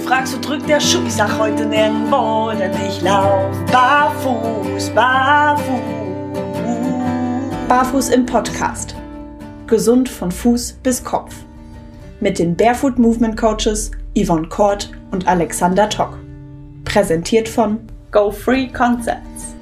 fragst, wo drückt der Schuh? Ich sag heute nirgendwo, denn ich lauf barfuß, barfuß. Barfuß im Podcast. Gesund von Fuß bis Kopf. Mit den Barefoot Movement Coaches Yvonne Kort und Alexander Tock. Präsentiert von Go Free Concepts.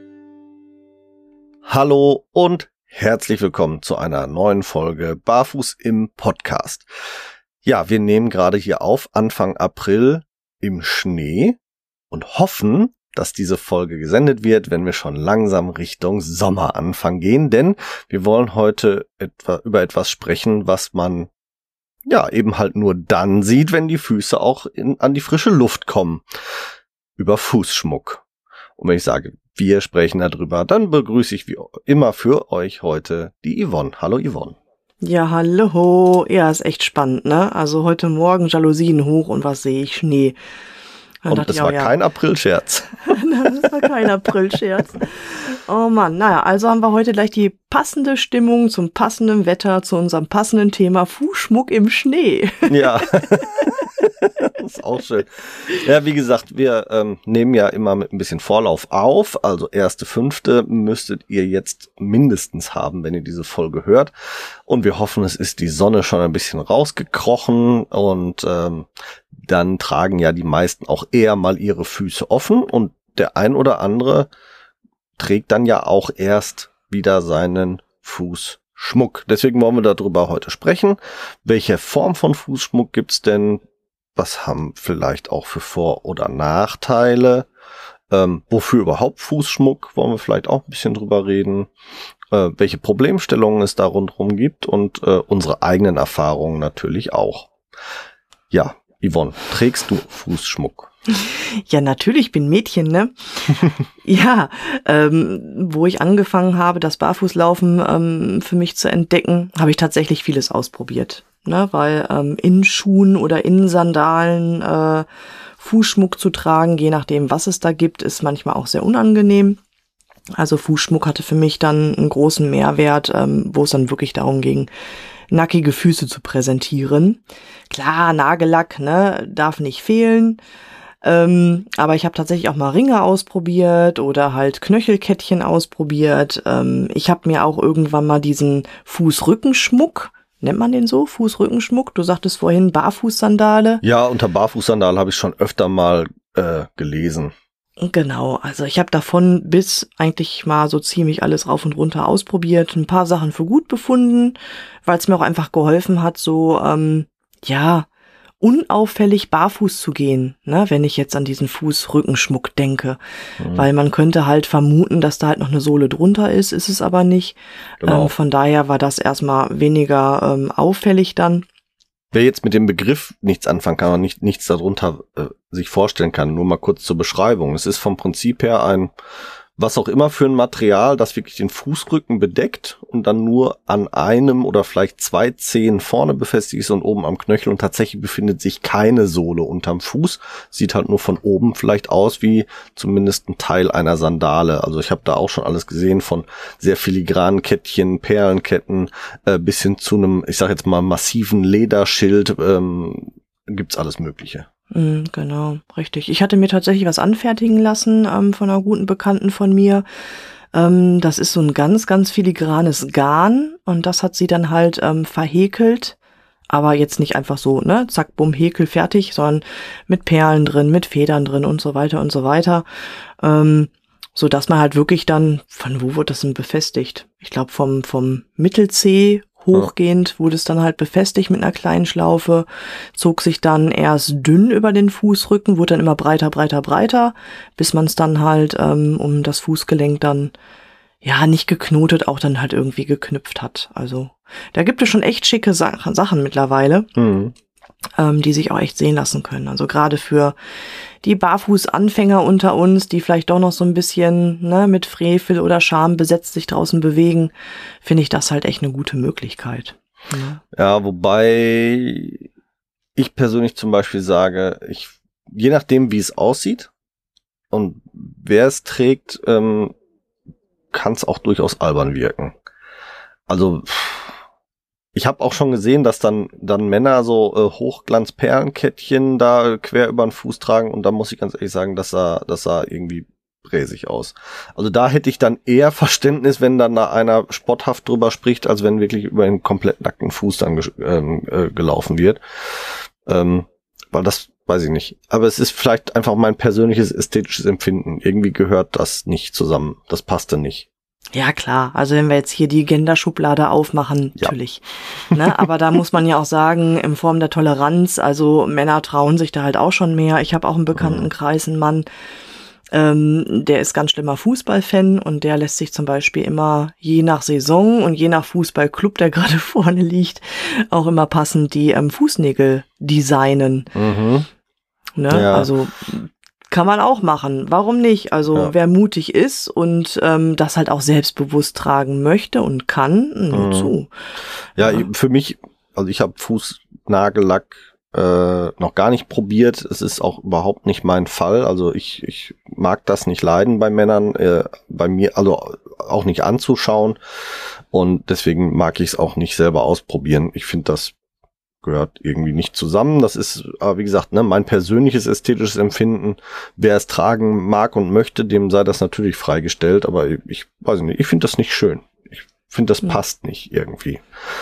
Hallo und herzlich willkommen zu einer neuen Folge Barfuß im Podcast. Ja, wir nehmen gerade hier auf, Anfang April im Schnee und hoffen, dass diese Folge gesendet wird, wenn wir schon langsam Richtung Sommeranfang gehen, denn wir wollen heute über etwas sprechen, was man ja eben halt nur dann sieht, wenn die Füße auch an die frische Luft kommen. Über Fußschmuck. Und wenn ich sage, wir sprechen darüber, dann begrüße ich wie immer für euch heute die Yvonne. Hallo Yvonne. Ja, hallo. Ja, ist echt spannend, ne? Also heute Morgen Jalousien hoch und was sehe ich? Schnee. Und das war kein Aprilscherz. Das war kein Aprilscherz. Oh Mann, naja, also haben wir heute gleich die passende Stimmung zum passenden Wetter, zu unserem passenden Thema Fußschmuck im Schnee. Ja, das ist auch schön. Ja, wie gesagt, wir nehmen ja immer mit ein bisschen Vorlauf auf, also 1.5. müsstet ihr jetzt mindestens haben, wenn ihr diese Folge hört. Und wir hoffen, es ist die Sonne schon ein bisschen rausgekrochen und dann tragen ja die meisten auch eher mal ihre Füße offen und der ein oder andere trägt dann ja auch erst wieder seinen Fußschmuck. Deswegen wollen wir darüber heute sprechen. Welche Form von Fußschmuck gibt's denn? Was haben vielleicht auch für Vor- oder Nachteile? Wofür überhaupt Fußschmuck? Wollen wir vielleicht auch ein bisschen drüber reden. Welche Problemstellungen es da rundherum gibt und unsere eigenen Erfahrungen natürlich auch. Ja, Yvonne, trägst du Fußschmuck? Ja, natürlich, ich bin Mädchen, ne? Ja, wo ich angefangen habe, das Barfußlaufen für mich zu entdecken, habe ich tatsächlich vieles ausprobiert. Ne? Weil in Schuhen oder in Sandalen Fußschmuck zu tragen, je nachdem, was es da gibt, ist manchmal auch sehr unangenehm. Also Fußschmuck hatte für mich dann einen großen Mehrwert, wo es dann wirklich darum ging, nackige Füße zu präsentieren. Klar, Nagellack, ne, darf nicht fehlen. Aber ich habe tatsächlich auch mal Ringe ausprobiert oder halt Knöchelkettchen ausprobiert. Ich habe mir auch irgendwann mal diesen Fußrückenschmuck, nennt man den so? Fußrückenschmuck? Du sagtest vorhin Barfußsandale. Ja, unter Barfußsandale habe ich schon öfter mal gelesen. Genau, also ich habe davon bis eigentlich mal so ziemlich alles rauf und runter ausprobiert, ein paar Sachen für gut befunden, weil es mir auch einfach geholfen hat, so unauffällig barfuß zu gehen, ne, wenn ich jetzt an diesen Fußrückenschmuck denke, weil man könnte halt vermuten, dass da halt noch eine Sohle drunter ist es aber nicht. Genau. Von daher war das erstmal weniger auffällig dann. Wer jetzt mit dem Begriff nichts anfangen kann und nichts darunter sich vorstellen kann, nur mal kurz zur Beschreibung. Es ist vom Prinzip her ein, was auch immer für ein Material, das wirklich den Fußrücken bedeckt und dann nur an einem oder vielleicht 2 Zehen vorne befestigt ist und oben am Knöchel und tatsächlich befindet sich keine Sohle unterm Fuß. Sieht halt nur von oben vielleicht aus wie zumindest ein Teil einer Sandale. Also ich habe da auch schon alles gesehen, von sehr filigranen Kettchen, Perlenketten bis hin zu einem, ich sag jetzt mal, massiven Lederschild, gibt's alles Mögliche. Genau, richtig. Ich hatte mir tatsächlich was anfertigen lassen von einer guten Bekannten von mir. Das ist so ein ganz, ganz filigranes Garn und das hat sie dann halt verhäkelt. Aber jetzt nicht einfach so, ne, zack, bumm, Häkel, fertig, sondern mit Perlen drin, mit Federn drin und so weiter und so weiter. So dass man halt wirklich dann, von wo wurde das denn befestigt? Ich glaube vom Mittelzeh hochgehend wurde es dann halt befestigt mit einer kleinen Schlaufe, zog sich dann erst dünn über den Fußrücken, wurde dann immer breiter, breiter, breiter, bis man es dann halt um das Fußgelenk dann, ja, nicht geknotet, auch dann halt irgendwie geknüpft hat. Also da gibt es schon echt schicke Sachen mittlerweile, die sich auch echt sehen lassen können. Also gerade für die Barfußanfänger unter uns, die vielleicht doch noch so ein bisschen mit Frevel oder Scham besetzt sich draußen bewegen, finde ich das halt echt eine gute Möglichkeit. Ja, wobei ich persönlich zum Beispiel sage, je nachdem wie es aussieht und wer es trägt, kann es auch durchaus albern wirken. Also Ich habe auch schon gesehen, dass dann Männer so Hochglanzperlenkettchen da quer über den Fuß tragen und da muss ich ganz ehrlich sagen, das sah irgendwie bräsig aus. Also da hätte ich dann eher Verständnis, wenn dann da einer spotthaft drüber spricht, als wenn wirklich über einen komplett nackten Fuß dann gelaufen wird. Weil das weiß ich nicht. Aber es ist vielleicht einfach mein persönliches ästhetisches Empfinden. Irgendwie gehört das nicht zusammen. Das passte nicht. Ja, klar. Also wenn wir jetzt hier die Genderschublade aufmachen, natürlich. Ne? Aber da muss man ja auch sagen, in Form der Toleranz, also Männer trauen sich da halt auch schon mehr. Ich habe auch im Bekanntenkreis einen Mann, der ist ganz schlimmer Fußballfan und der lässt sich zum Beispiel immer je nach Saison und je nach Fußballclub, der gerade vorne liegt, auch immer passend die Fußnägel designen. Mhm. Ne? Ja. Also kann man auch machen. Warum nicht? Also wer mutig ist und das halt auch selbstbewusst tragen möchte und kann, nur zu. Ja, für mich, also ich habe Fußnagellack noch gar nicht probiert. Es ist auch überhaupt nicht mein Fall. Also ich mag das nicht leiden bei Männern, bei mir, also auch nicht anzuschauen. Und deswegen mag ich es auch nicht selber ausprobieren. Ich finde, das gehört irgendwie nicht zusammen. Das ist, aber wie gesagt, ne, mein persönliches ästhetisches Empfinden. Wer es tragen mag und möchte, dem sei das natürlich freigestellt. Aber ich weiß nicht, ich finde das nicht schön. Ich finde, das passt nicht irgendwie.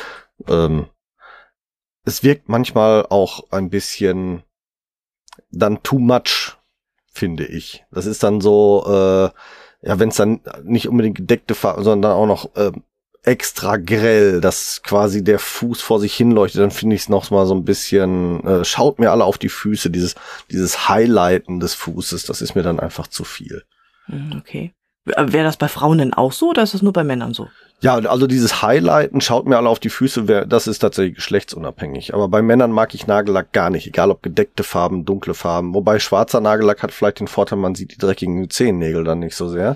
Es wirkt manchmal auch ein bisschen dann too much, finde ich. Das ist dann so, ja, wenn es dann nicht unbedingt gedeckte Farben, sondern dann auch noch extra grell, dass quasi der Fuß vor sich hinleuchtet, dann finde ich es noch mal so ein bisschen, schaut mir alle auf die Füße, dieses Highlighten des Fußes, das ist mir dann einfach zu viel. Okay. Wäre das bei Frauen denn auch so oder ist das nur bei Männern so? Ja, also dieses Highlighten, schaut mir alle auf die Füße, das ist tatsächlich geschlechtsunabhängig. Aber bei Männern mag ich Nagellack gar nicht, egal ob gedeckte Farben, dunkle Farben. Wobei schwarzer Nagellack hat vielleicht den Vorteil, man sieht die dreckigen Zehennägel dann nicht so sehr.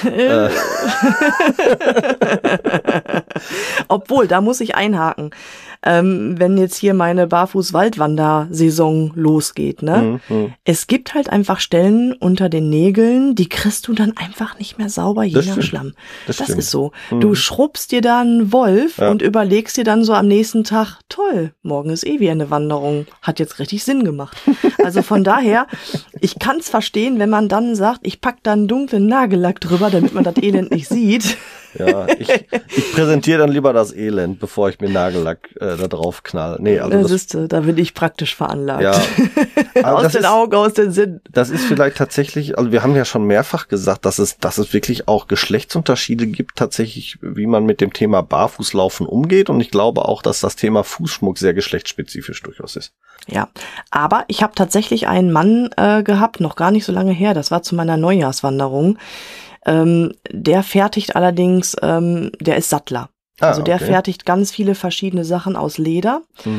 Obwohl, da muss ich einhaken. Wenn jetzt hier meine Barfuß-Waldwander-Saison losgeht, ne? Es gibt halt einfach Stellen unter den Nägeln, die kriegst du dann einfach nicht mehr sauber, je nach Schlamm. Das ist so. Du schrubbst dir da einen Wolf und überlegst dir dann so am nächsten Tag, toll, morgen ist eh wieder eine Wanderung. Hat jetzt richtig Sinn gemacht. Also von daher, ich kann's verstehen, wenn man dann sagt, ich pack da einen dunklen Nagellack drüber, damit man das Elend nicht sieht. Ja, ich präsentiere dann lieber das Elend, bevor ich mir Nagellack da drauf knall. Nee, also da bin ich praktisch veranlagt. Ja. Aus den Augen, aus den Sinn. Das ist vielleicht tatsächlich, also wir haben ja schon mehrfach gesagt, dass es wirklich auch Geschlechtsunterschiede gibt, tatsächlich, wie man mit dem Thema Barfußlaufen umgeht. Und ich glaube auch, dass das Thema Fußschmuck sehr geschlechtsspezifisch durchaus ist. Ja, aber ich habe tatsächlich einen Mann gehabt, noch gar nicht so lange her, das war zu meiner Neujahrswanderung. Der fertigt allerdings, der ist Sattler. Also der fertigt ganz viele verschiedene Sachen aus Leder,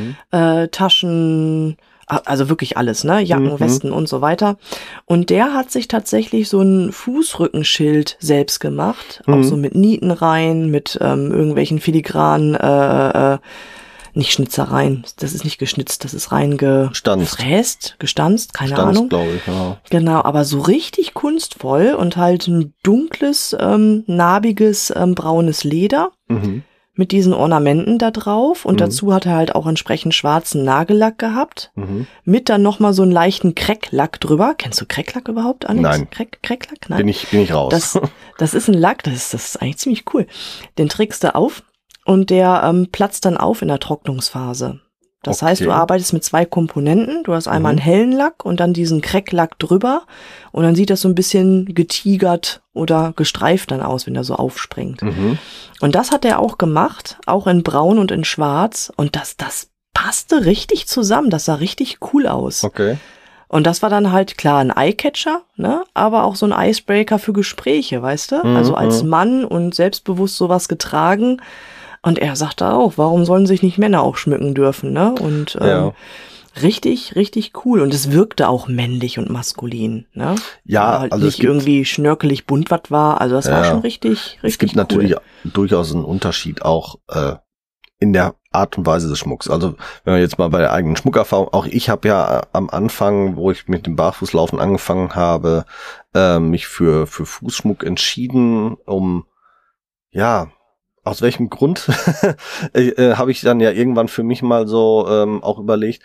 Taschen, also wirklich alles, ne? Jacken, Westen und so weiter. Und der hat sich tatsächlich so ein Fußrückenschild selbst gemacht, auch so mit Nieten rein, mit irgendwelchen filigranen nicht Schnitzereien, das ist nicht geschnitzt, das ist rein gestanzt, keine Ahnung. Glaube ich, ja. Genau, aber so richtig kunstvoll und halt ein dunkles, narbiges, braunes Leder mit diesen Ornamenten da drauf und dazu hat er halt auch entsprechend schwarzen Nagellack gehabt, mit dann nochmal so einen leichten Krecklack drüber. Kennst du Krecklack überhaupt, Alex? Nein. Krecklack? Nein. Bin ich raus. Das ist ein Lack, das ist eigentlich ziemlich cool. Den trägst du auf. Und der platzt dann auf in der Trocknungsphase. Das heißt, du arbeitest mit 2 Komponenten. Du hast einmal einen hellen Lack und dann diesen Krecklack drüber. Und dann sieht das so ein bisschen getigert oder gestreift dann aus, wenn er so aufspringt. Und das hat er auch gemacht, auch in Braun und in Schwarz. Und das passte richtig zusammen. Das sah richtig cool aus. Okay. Und das war dann halt klar ein Eyecatcher, ne, aber auch so ein Icebreaker für Gespräche, weißt du? Also als Mann und selbstbewusst sowas getragen. Und er sagte auch, warum sollen sich nicht Männer auch schmücken dürfen, ne? Und richtig, richtig cool. Und es wirkte auch männlich und maskulin, ne? Ja, halt also nicht irgendwie schnörkelig bunt was war. Also das war schon richtig es gibt cool. natürlich durchaus einen Unterschied auch in der Art und Weise des Schmucks. Also wenn wir jetzt mal bei der eigenen Schmuckerfahrung, auch ich habe ja am Anfang, wo ich mit dem Barfußlaufen angefangen habe, mich für Fußschmuck entschieden, um aus welchem Grund habe ich dann ja irgendwann für mich mal so auch überlegt,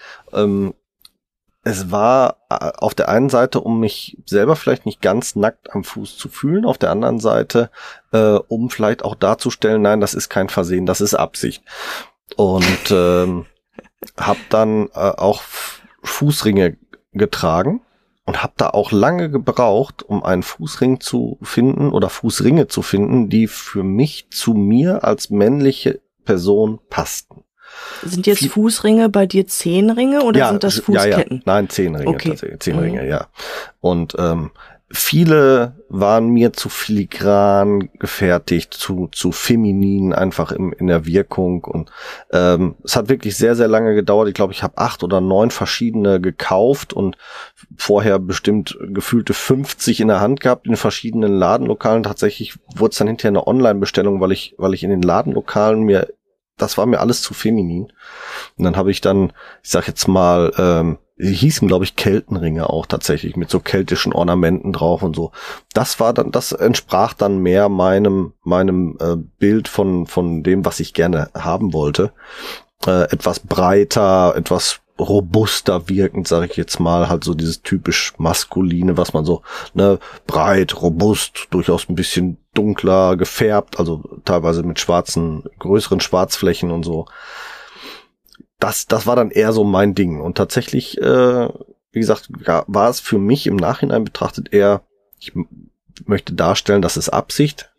es war auf der einen Seite, um mich selber vielleicht nicht ganz nackt am Fuß zu fühlen, auf der anderen Seite, um vielleicht auch darzustellen, nein, das ist kein Versehen, das ist Absicht. Und habe dann auch Fußringe getragen und habe da auch lange gebraucht, um einen Fußring zu finden oder Fußringe zu finden, die für mich zu mir als männliche Person passten. Sind jetzt Fußringe bei dir Zehenringe oder sind das Fußketten? Ja. Nein, Zehenringe Okay. tatsächlich. Zehenringe, ja. Und viele waren mir zu filigran gefertigt, zu feminin einfach in der Wirkung. Und es hat wirklich sehr, sehr lange gedauert. Ich glaube, ich habe 8 oder 9 verschiedene gekauft und vorher bestimmt gefühlte 50 in der Hand gehabt in verschiedenen Ladenlokalen. Tatsächlich wurde es dann hinterher eine Online-Bestellung, weil ich in den Ladenlokalen das war mir alles zu feminin. Und dann habe ich dann, ich sag jetzt mal, die hießen, glaube ich, Keltenringe auch tatsächlich, mit so keltischen Ornamenten drauf und so. Das entsprach dann mehr meinem Bild von dem, was ich gerne haben wollte. Etwas breiter, etwas robuster wirkend, sage ich jetzt mal, halt so dieses typisch maskuline, was man so, ne, breit, robust, durchaus ein bisschen dunkler gefärbt, also teilweise mit größeren Schwarzflächen und so. Das war dann eher so mein Ding. Und tatsächlich, wie gesagt, war es für mich im Nachhinein betrachtet eher, ich möchte darstellen, das ist Absicht,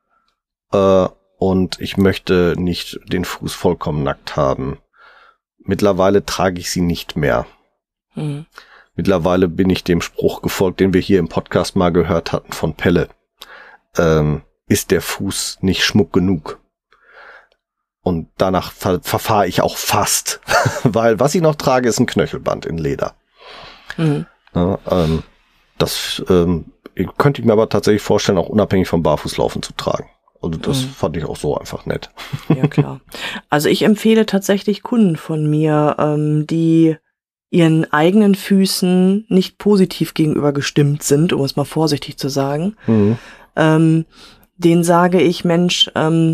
und ich möchte nicht den Fuß vollkommen nackt haben. Mittlerweile trage ich sie nicht mehr. Mhm. Mittlerweile bin ich dem Spruch gefolgt, den wir hier im Podcast mal gehört hatten von Pelle. Ist der Fuß nicht Schmuck genug? Und danach verfahre ich auch fast. Weil was ich noch trage, ist ein Knöchelband in Leder. Mhm. Ja, das könnte ich mir aber tatsächlich vorstellen, auch unabhängig vom Barfußlaufen zu tragen. Also das fand ich auch so einfach nett. Ja, klar. Also ich empfehle tatsächlich Kunden von mir, die ihren eigenen Füßen nicht positiv gegenüber gestimmt sind, um es mal vorsichtig zu sagen. Mhm. Denen sage ich, Mensch,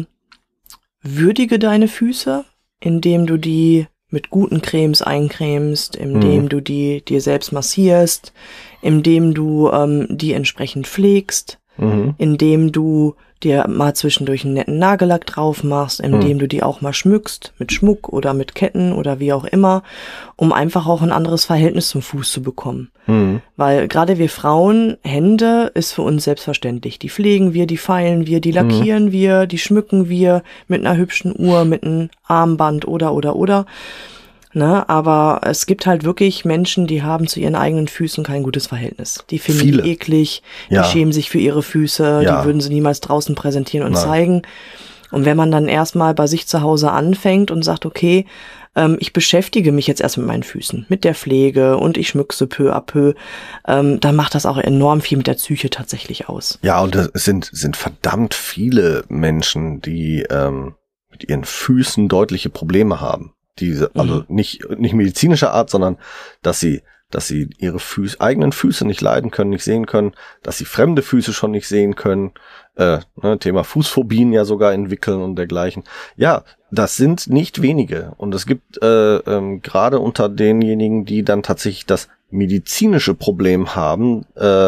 würdige deine Füße, indem du die mit guten Cremes eincremst, indem du die dir selbst massierst, indem du die entsprechend pflegst, indem du dir mal zwischendurch einen netten Nagellack drauf machst, indem du die auch mal schmückst, mit Schmuck oder mit Ketten oder wie auch immer, um einfach auch ein anderes Verhältnis zum Fuß zu bekommen. Weil gerade wir Frauen, Hände ist für uns selbstverständlich. Die pflegen wir, die feilen wir, die lackieren wir, die schmücken wir mit einer hübschen Uhr, mit einem Armband oder. Ne, aber es gibt halt wirklich Menschen, die haben zu ihren eigenen Füßen kein gutes Verhältnis. Die finden die eklig, die schämen sich für ihre Füße, die würden sie niemals draußen präsentieren und zeigen. Und wenn man dann erstmal bei sich zu Hause anfängt und sagt, okay, ich beschäftige mich jetzt erst mit meinen Füßen, mit der Pflege und ich schmücke sie peu à peu, dann macht das auch enorm viel mit der Psyche tatsächlich aus. Ja, und es sind verdammt viele Menschen, die mit ihren Füßen deutliche Probleme haben. Also nicht medizinischer Art, sondern dass sie ihre eigenen Füße nicht leiden können, nicht sehen können, dass sie fremde Füße schon nicht sehen können, Thema Fußphobien ja sogar entwickeln und dergleichen. Ja, das sind nicht wenige. Und es gibt gerade unter denjenigen, die dann tatsächlich das medizinische Problem haben,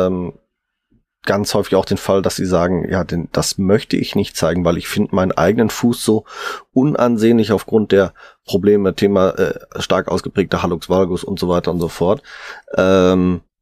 ganz häufig auch den Fall, dass sie sagen, ja, das möchte ich nicht zeigen, weil ich finde meinen eigenen Fuß so unansehnlich aufgrund der Probleme, Thema stark ausgeprägter Hallux valgus und so weiter und so fort, dass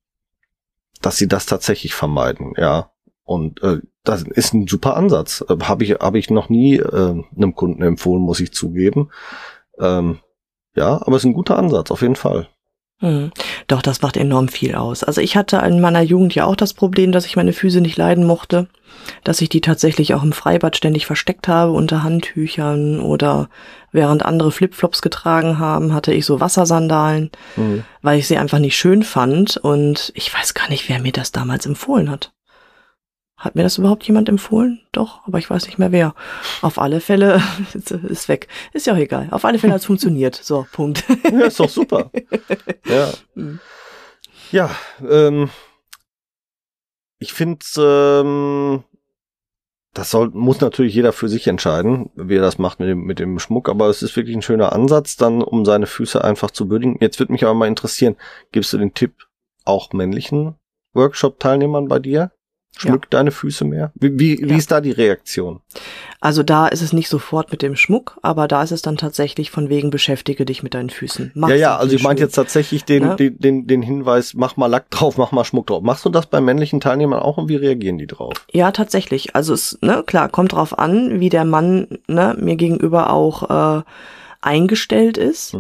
sie das tatsächlich vermeiden, ja. Und das ist ein super Ansatz. Habe ich noch nie einem Kunden empfohlen, muss ich zugeben. Ja, aber es ist ein guter Ansatz, auf jeden Fall. Doch, das macht enorm viel aus. Also ich hatte in meiner Jugend ja auch das Problem, dass ich meine Füße nicht leiden mochte, dass ich die tatsächlich auch im Freibad ständig versteckt habe unter Handtüchern oder während andere Flipflops getragen haben, hatte ich so Wassersandalen, weil ich sie einfach nicht schön fand und ich weiß gar nicht, wer mir das damals empfohlen hat. Hat mir das überhaupt jemand empfohlen? Doch, aber ich weiß nicht mehr wer. Auf alle Fälle ist weg. Ist ja auch egal. Auf alle Fälle hat es funktioniert. So, Punkt. Ja, ist doch super. Ja. Ja, ich finde muss natürlich jeder für sich entscheiden, wie er das macht mit dem Schmuck, aber es ist wirklich ein schöner Ansatz, dann, um seine Füße einfach zu würdigen. Jetzt würde mich aber mal interessieren, gibst du den Tipp auch männlichen Workshop-Teilnehmern bei dir? Schmück deine Füße mehr? Wie ist da die Reaktion? Also da ist es nicht sofort mit dem Schmuck, aber da ist es dann tatsächlich von wegen, beschäftige dich mit deinen Füßen. Also ich meinte jetzt tatsächlich den Hinweis, mach mal Lack drauf, mach mal Schmuck drauf. Machst du das bei männlichen Teilnehmern auch und wie reagieren die drauf? Ja, tatsächlich. Also es, klar, kommt drauf an, wie der Mann, mir gegenüber auch eingestellt ist,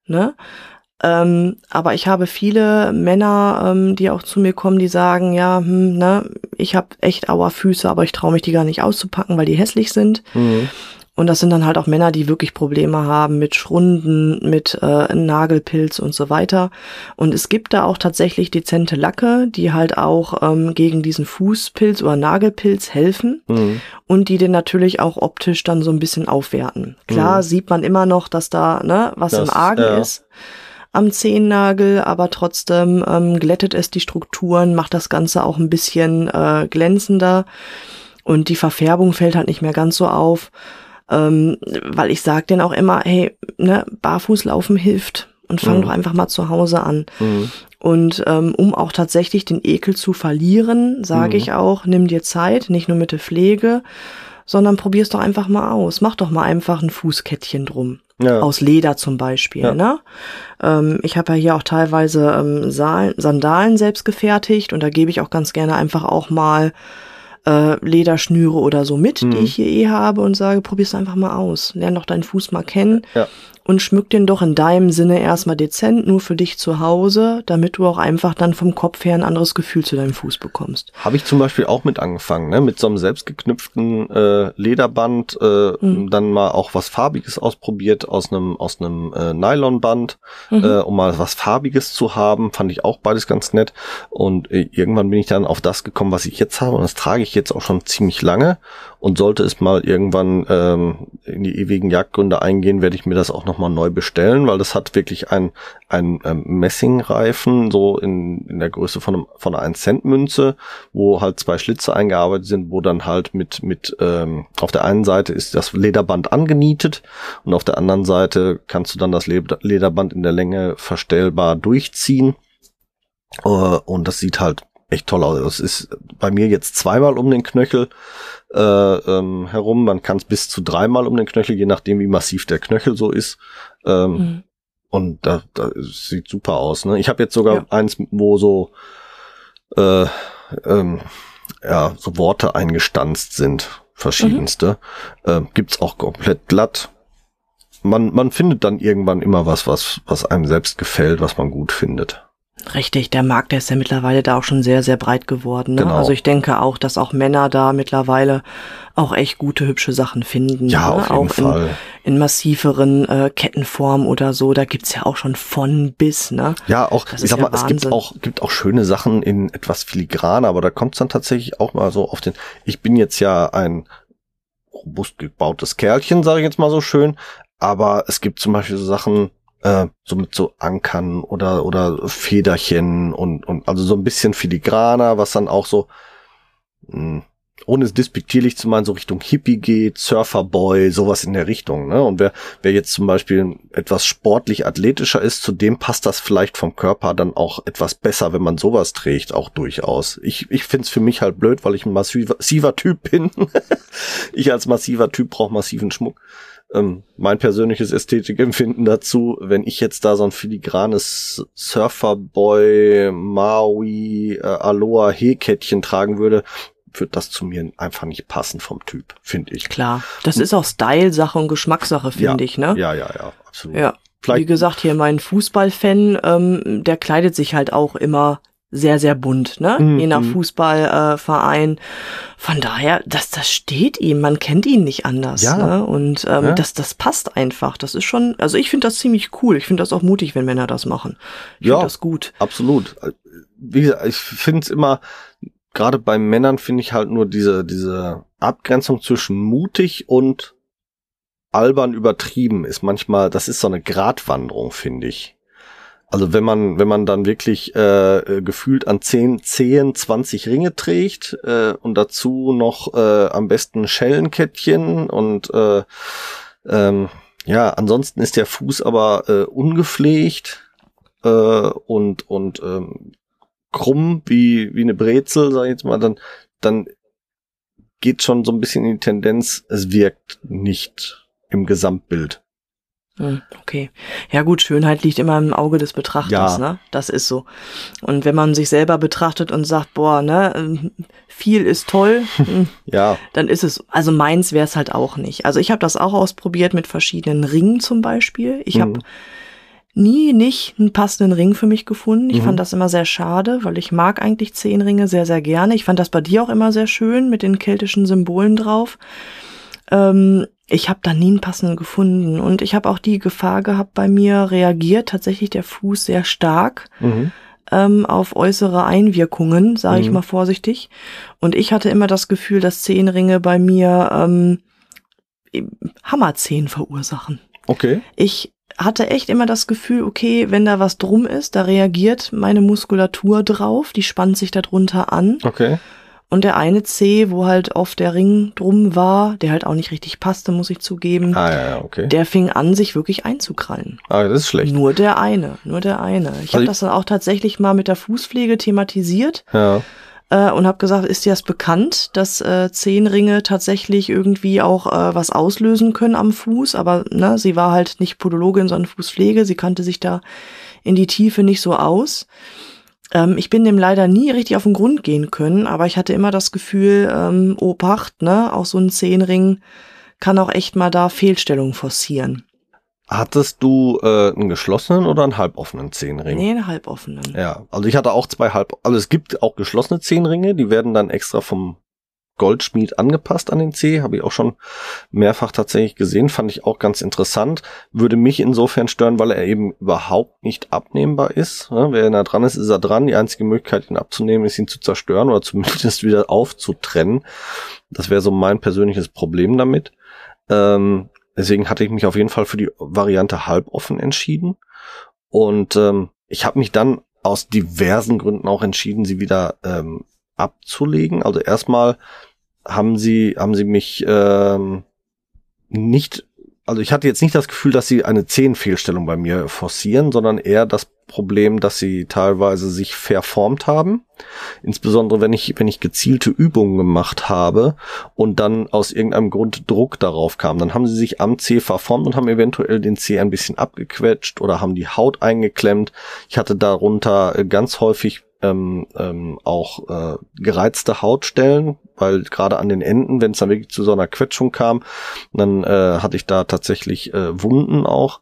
aber ich habe viele Männer, die auch zu mir kommen, die sagen, ja, ich habe echt Auerfüße, aber ich traue mich die gar nicht auszupacken, weil die hässlich sind. Und das sind dann halt auch Männer, die wirklich Probleme haben mit Schrunden, mit Nagelpilz und so weiter. Und es gibt da auch tatsächlich dezente Lacke, die halt auch gegen diesen Fußpilz oder Nagelpilz helfen und die den natürlich auch optisch dann so ein bisschen aufwerten. Klar sieht man immer noch, dass da was im Argen ist am Zehennagel, aber trotzdem glättet es die Strukturen, macht das Ganze auch ein bisschen glänzender und die Verfärbung fällt halt nicht mehr ganz so auf, weil ich sage denen auch immer, hey, Barfußlaufen hilft und fang doch einfach mal zu Hause an. Und um auch tatsächlich den Ekel zu verlieren, sage ich auch, nimm dir Zeit, nicht nur mit der Pflege, sondern probier's doch einfach mal aus. Mach doch mal einfach ein Fußkettchen drum. Ja. Aus Leder zum Beispiel. Ich habe ja hier auch teilweise Sandalen selbst gefertigt und da gebe ich auch ganz gerne einfach auch mal Lederschnüre oder so mit, die ich hier habe und sage, probier's einfach mal aus. Lern doch deinen Fuß mal kennen und schmück den doch in deinem Sinne erstmal dezent, nur für dich zu Hause, damit du auch einfach dann vom Kopf her ein anderes Gefühl zu deinem Fuß bekommst. Habe ich zum Beispiel auch mit angefangen, mit so einem selbstgeknüpften Lederband, dann mal auch was Farbiges ausprobiert aus einem Nylonband, um mal was Farbiges zu haben, fand ich auch beides ganz nett und irgendwann bin ich dann auf das gekommen, was ich jetzt habe und das trage ich jetzt auch schon ziemlich lange und sollte es mal irgendwann in die ewigen Jagdgründe eingehen, werde ich mir das auch nochmal neu bestellen, weil das hat wirklich ein Messingreifen, so in der Größe von einer 1-Cent-Münze, wo halt 2 Schlitze eingearbeitet sind, wo dann halt mit auf der einen Seite ist das Lederband angenietet und auf der anderen Seite kannst du dann das Lederband in der Länge verstellbar durchziehen und das sieht halt echt toll aus. Das ist bei mir jetzt 2-mal um den Knöchel herum. Man kann es bis zu 3-mal um den Knöchel, je nachdem wie massiv der Knöchel so ist. Und da sieht super aus. Ne? Ich habe jetzt sogar eins, wo so so Worte eingestanzt sind, verschiedenste. Gibt's auch komplett glatt. Man findet dann irgendwann immer was einem selbst gefällt, was man gut findet. Richtig, der Markt, der ist ja mittlerweile da auch schon sehr, sehr breit geworden. Ne? Genau. Also ich denke auch, dass auch Männer da mittlerweile auch echt gute, hübsche Sachen finden. Ja, auf jeden Fall. In massiveren Kettenformen oder so, da gibt's ja auch schon von bis, ne? Ja, auch, das ich sag mal, es Wahnsinn. gibt auch schöne Sachen in etwas filigraner, aber da kommt's dann tatsächlich auch mal so auf ich bin jetzt ja ein robust gebautes Kerlchen, sage ich jetzt mal so schön, aber es gibt zum Beispiel so Sachen, so mit so Ankern oder Federchen und also so ein bisschen filigraner, was dann auch so, ohne es despektierlich zu meinen, so Richtung Hippie geht, Surferboy, sowas in der Richtung, ne? Und wer jetzt zum Beispiel etwas sportlich athletischer ist, zu dem passt das vielleicht vom Körper dann auch etwas besser, wenn man sowas trägt, auch durchaus. Ich find's für mich halt blöd, weil ich ein massiver Typ bin. Ich als massiver Typ brauche massiven Schmuck. Mein persönliches Ästhetikempfinden dazu, wenn ich jetzt da so ein filigranes Surferboy, Maui, Aloha-He-Kettchen tragen würde das zu mir einfach nicht passen vom Typ, finde ich. Klar, das ist auch Style-Sache und Geschmackssache, finde ich, ne? Ja, absolut. Ja, wie gesagt, hier mein Fußballfan, der kleidet sich halt auch immer sehr, sehr bunt, ne? Je nach Fußballverein. Von daher, das steht ihm, man kennt ihn nicht anders. Ne? Und das passt einfach. Das ist schon, also ich finde das ziemlich cool. Ich finde das auch mutig, wenn Männer das machen. Ich finde das gut. Absolut. Wie gesagt, ich finde es immer, gerade bei Männern finde ich halt nur diese Abgrenzung zwischen mutig und albern übertrieben ist manchmal, das ist so eine Gratwanderung, finde ich. Also wenn man dann wirklich gefühlt an 10 Zehen 20 Ringe trägt und dazu noch am besten Schellenkettchen und ansonsten ist der Fuß aber ungepflegt und krumm wie eine Brezel, sag ich jetzt mal, dann geht schon so ein bisschen in die Tendenz, es wirkt nicht im Gesamtbild. Okay. Ja gut, Schönheit liegt immer im Auge des Betrachters, ne? Das ist so. Und wenn man sich selber betrachtet und sagt, boah, ne, viel ist toll, ja, dann ist es, also meins wäre es halt auch nicht. Also ich habe das auch ausprobiert mit verschiedenen Ringen zum Beispiel. Ich habe nicht einen passenden Ring für mich gefunden. Ich fand das immer sehr schade, weil ich mag eigentlich 10 Ringe sehr, sehr gerne. Ich fand das bei dir auch immer sehr schön mit den keltischen Symbolen drauf. Ich habe da nie einen passenden gefunden und ich habe auch die Gefahr gehabt, bei mir reagiert tatsächlich der Fuß sehr stark auf äußere Einwirkungen, sage ich mal vorsichtig. Und ich hatte immer das Gefühl, dass 10 Ringe bei mir Hammerzehen verursachen. Okay. Ich hatte echt immer das Gefühl, okay, wenn da was drum ist, da reagiert meine Muskulatur drauf, die spannt sich darunter an. Okay. Und der eine Zeh, wo halt oft der Ring drum war, der halt auch nicht richtig passte, muss ich zugeben, okay. der fing an, sich wirklich einzukrallen. Das ist schlecht. Nur der eine. Ich habe das dann auch tatsächlich mal mit der Fußpflege thematisiert und habe gesagt, ist dir das bekannt, dass Zehenringe tatsächlich irgendwie auch was auslösen können am Fuß, aber ne, sie war halt nicht Podologin, sondern Fußpflege, sie kannte sich da in die Tiefe nicht so aus. Ich bin dem leider nie richtig auf den Grund gehen können, aber ich hatte immer das Gefühl, Obacht, ne, auch so ein Zehenring kann auch echt mal da Fehlstellungen forcieren. Hattest du einen geschlossenen oder einen halboffenen Zehenring? Nee, einen halboffenen. Ja, also ich hatte auch 2 also es gibt auch geschlossene Zehenringe, die werden dann extra vom Goldschmied angepasst an den Zeh, habe ich auch schon mehrfach tatsächlich gesehen, fand ich auch ganz interessant, würde mich insofern stören, weil er eben überhaupt nicht abnehmbar ist. Ja, wer da dran ist, ist er dran. Die einzige Möglichkeit, ihn abzunehmen, ist ihn zu zerstören oder zumindest wieder aufzutrennen. Das wäre so mein persönliches Problem damit. Deswegen hatte ich mich auf jeden Fall für die Variante halboffen entschieden und ich habe mich dann aus diversen Gründen auch entschieden, sie wieder abzulegen. Also erstmal haben sie mich nicht, also ich hatte jetzt nicht das Gefühl, dass sie eine Zehenfehlstellung bei mir forcieren, sondern eher das Problem, dass sie teilweise sich verformt haben. Insbesondere wenn ich gezielte Übungen gemacht habe und dann aus irgendeinem Grund Druck darauf kam, dann haben sie sich am Zeh verformt und haben eventuell den Zeh ein bisschen abgequetscht oder haben die Haut eingeklemmt. Ich hatte darunter ganz häufig auch gereizte Hautstellen, weil gerade an den Enden, wenn es dann wirklich zu so einer Quetschung kam, dann hatte ich da tatsächlich Wunden auch.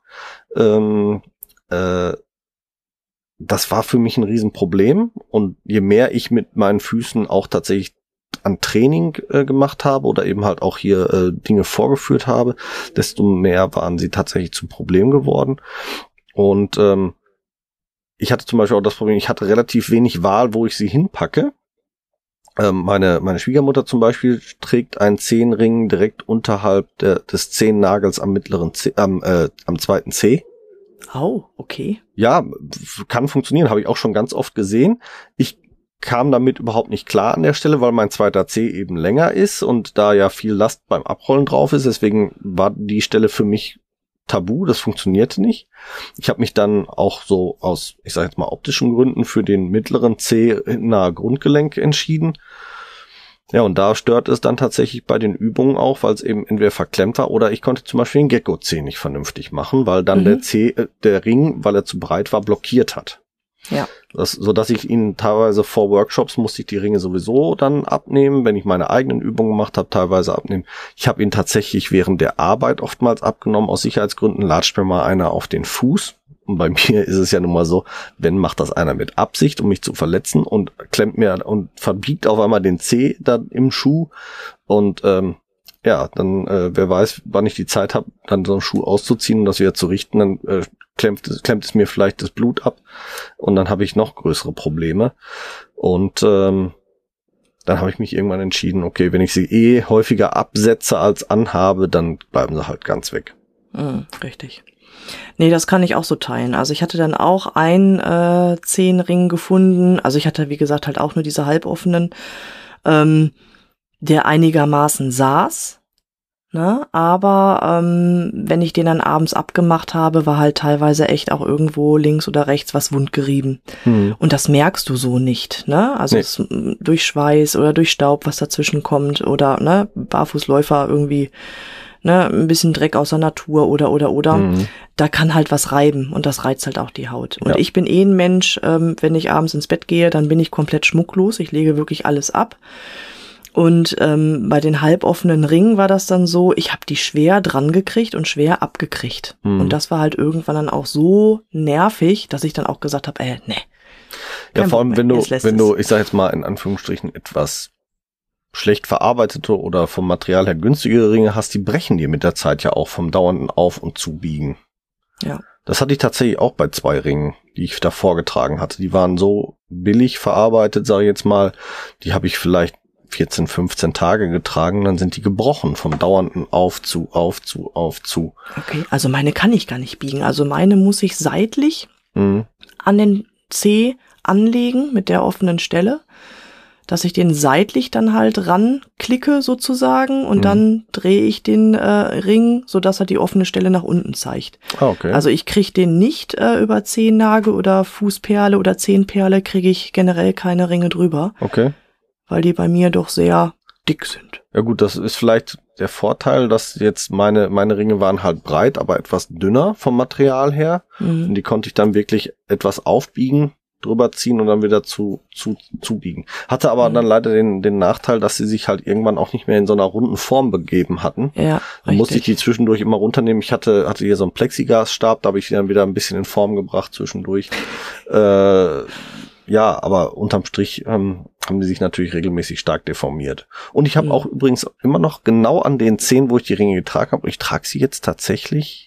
Das war für mich ein Riesenproblem und je mehr ich mit meinen Füßen auch tatsächlich an Training gemacht habe oder eben halt auch hier Dinge vorgeführt habe, desto mehr waren sie tatsächlich zum Problem geworden. Und ich hatte zum Beispiel auch das Problem, ich hatte relativ wenig Wahl, wo ich sie hinpacke. Meine Schwiegermutter zum Beispiel trägt einen Zehenring direkt unterhalb des Zehennagels am mittleren am zweiten Zeh. Oh, okay. Ja, kann funktionieren, habe ich auch schon ganz oft gesehen. Ich kam damit überhaupt nicht klar an der Stelle, weil mein zweiter Zeh eben länger ist und da ja viel Last beim Abrollen drauf ist. Deswegen war die Stelle für mich tabu, das funktionierte nicht. Ich habe mich dann auch so aus, ich sage jetzt mal optischen Gründen für den mittleren Zeh nahe Grundgelenk entschieden. Ja, und da stört es dann tatsächlich bei den Übungen auch, weil es eben entweder verklemmt war oder ich konnte zum Beispiel den Gecko-Zeh nicht vernünftig machen, weil dann der Ring, weil er zu breit war, blockiert hat. Ja. So dass ich ihn teilweise vor Workshops musste ich die Ringe sowieso dann abnehmen, wenn ich meine eigenen Übungen gemacht habe, teilweise abnehmen. Ich habe ihn tatsächlich während der Arbeit oftmals abgenommen. Aus Sicherheitsgründen latscht mir mal einer auf den Fuß. Und bei mir ist es ja nun mal so, wenn macht das einer mit Absicht, um mich zu verletzen und klemmt mir und verbiegt auf einmal den Zeh dann im Schuh und ja, dann wer weiß, wann ich die Zeit habe, dann so einen Schuh auszuziehen und das wieder zu richten, dann klemmt es mir vielleicht das Blut ab und dann habe ich noch größere Probleme. Und dann habe ich mich irgendwann entschieden, okay, wenn ich sie häufiger absetze als anhabe, dann bleiben sie halt ganz weg. Richtig. Nee, das kann ich auch so teilen. Also ich hatte dann auch einen 10-Ring gefunden. Also ich hatte, wie gesagt, halt auch nur diese halboffenen, der einigermaßen saß. Ne? Aber wenn ich den dann abends abgemacht habe, war halt teilweise echt auch irgendwo links oder rechts was wundgerieben. Und das merkst du so nicht. Ne? Also es, durch Schweiß oder durch Staub, was dazwischen kommt oder ne, Barfußläufer irgendwie, ne, ein bisschen Dreck aus der Natur oder. Da kann halt was reiben und das reizt halt auch die Haut. Und ich bin ein Mensch, wenn ich abends ins Bett gehe, dann bin ich komplett schmucklos. Ich lege wirklich alles ab. Und bei den halboffenen Ringen war das dann so, ich habe die schwer dran gekriegt und schwer abgekriegt. Und das war halt irgendwann dann auch so nervig, dass ich dann auch gesagt habe, nee. Ja, vor allem, wenn du, ich sag jetzt mal in Anführungsstrichen, etwas schlecht verarbeitete oder vom Material her günstigere Ringe hast, die brechen dir mit der Zeit ja auch vom dauernden Auf- und Zubiegen. Ja. Das hatte ich tatsächlich auch bei 2 Ringen, die ich da vorgetragen hatte. Die waren so billig verarbeitet, sage ich jetzt mal, die habe ich vielleicht 14, 15 Tage getragen, dann sind die gebrochen vom dauernden auf zu. Okay, also meine kann ich gar nicht biegen. Also meine muss ich seitlich an den Zeh anlegen mit der offenen Stelle, dass ich den seitlich dann halt ranklicke sozusagen und dann drehe ich den Ring, sodass er die offene Stelle nach unten zeigt. Okay. Also ich kriege den nicht über Zehennagel oder Fußperle oder Zehenperle, kriege ich generell keine Ringe drüber. Okay. Weil die bei mir doch sehr dick sind. Ja gut, das ist vielleicht der Vorteil, dass jetzt meine Ringe waren halt breit, aber etwas dünner vom Material her. Und die konnte ich dann wirklich etwas aufbiegen, drüber ziehen und dann wieder zubiegen. Hatte aber dann leider den Nachteil, dass sie sich halt irgendwann auch nicht mehr in so einer runden Form begeben hatten. Ja, dann musste ich die zwischendurch immer runternehmen. Ich hatte hier so einen Plexiglasstab, da habe ich die dann wieder ein bisschen in Form gebracht zwischendurch. Ja, aber unterm Strich haben die sich natürlich regelmäßig stark deformiert. Und ich habe auch übrigens immer noch genau an den Zehen, wo ich die Ringe getragen habe, ich trage sie jetzt tatsächlich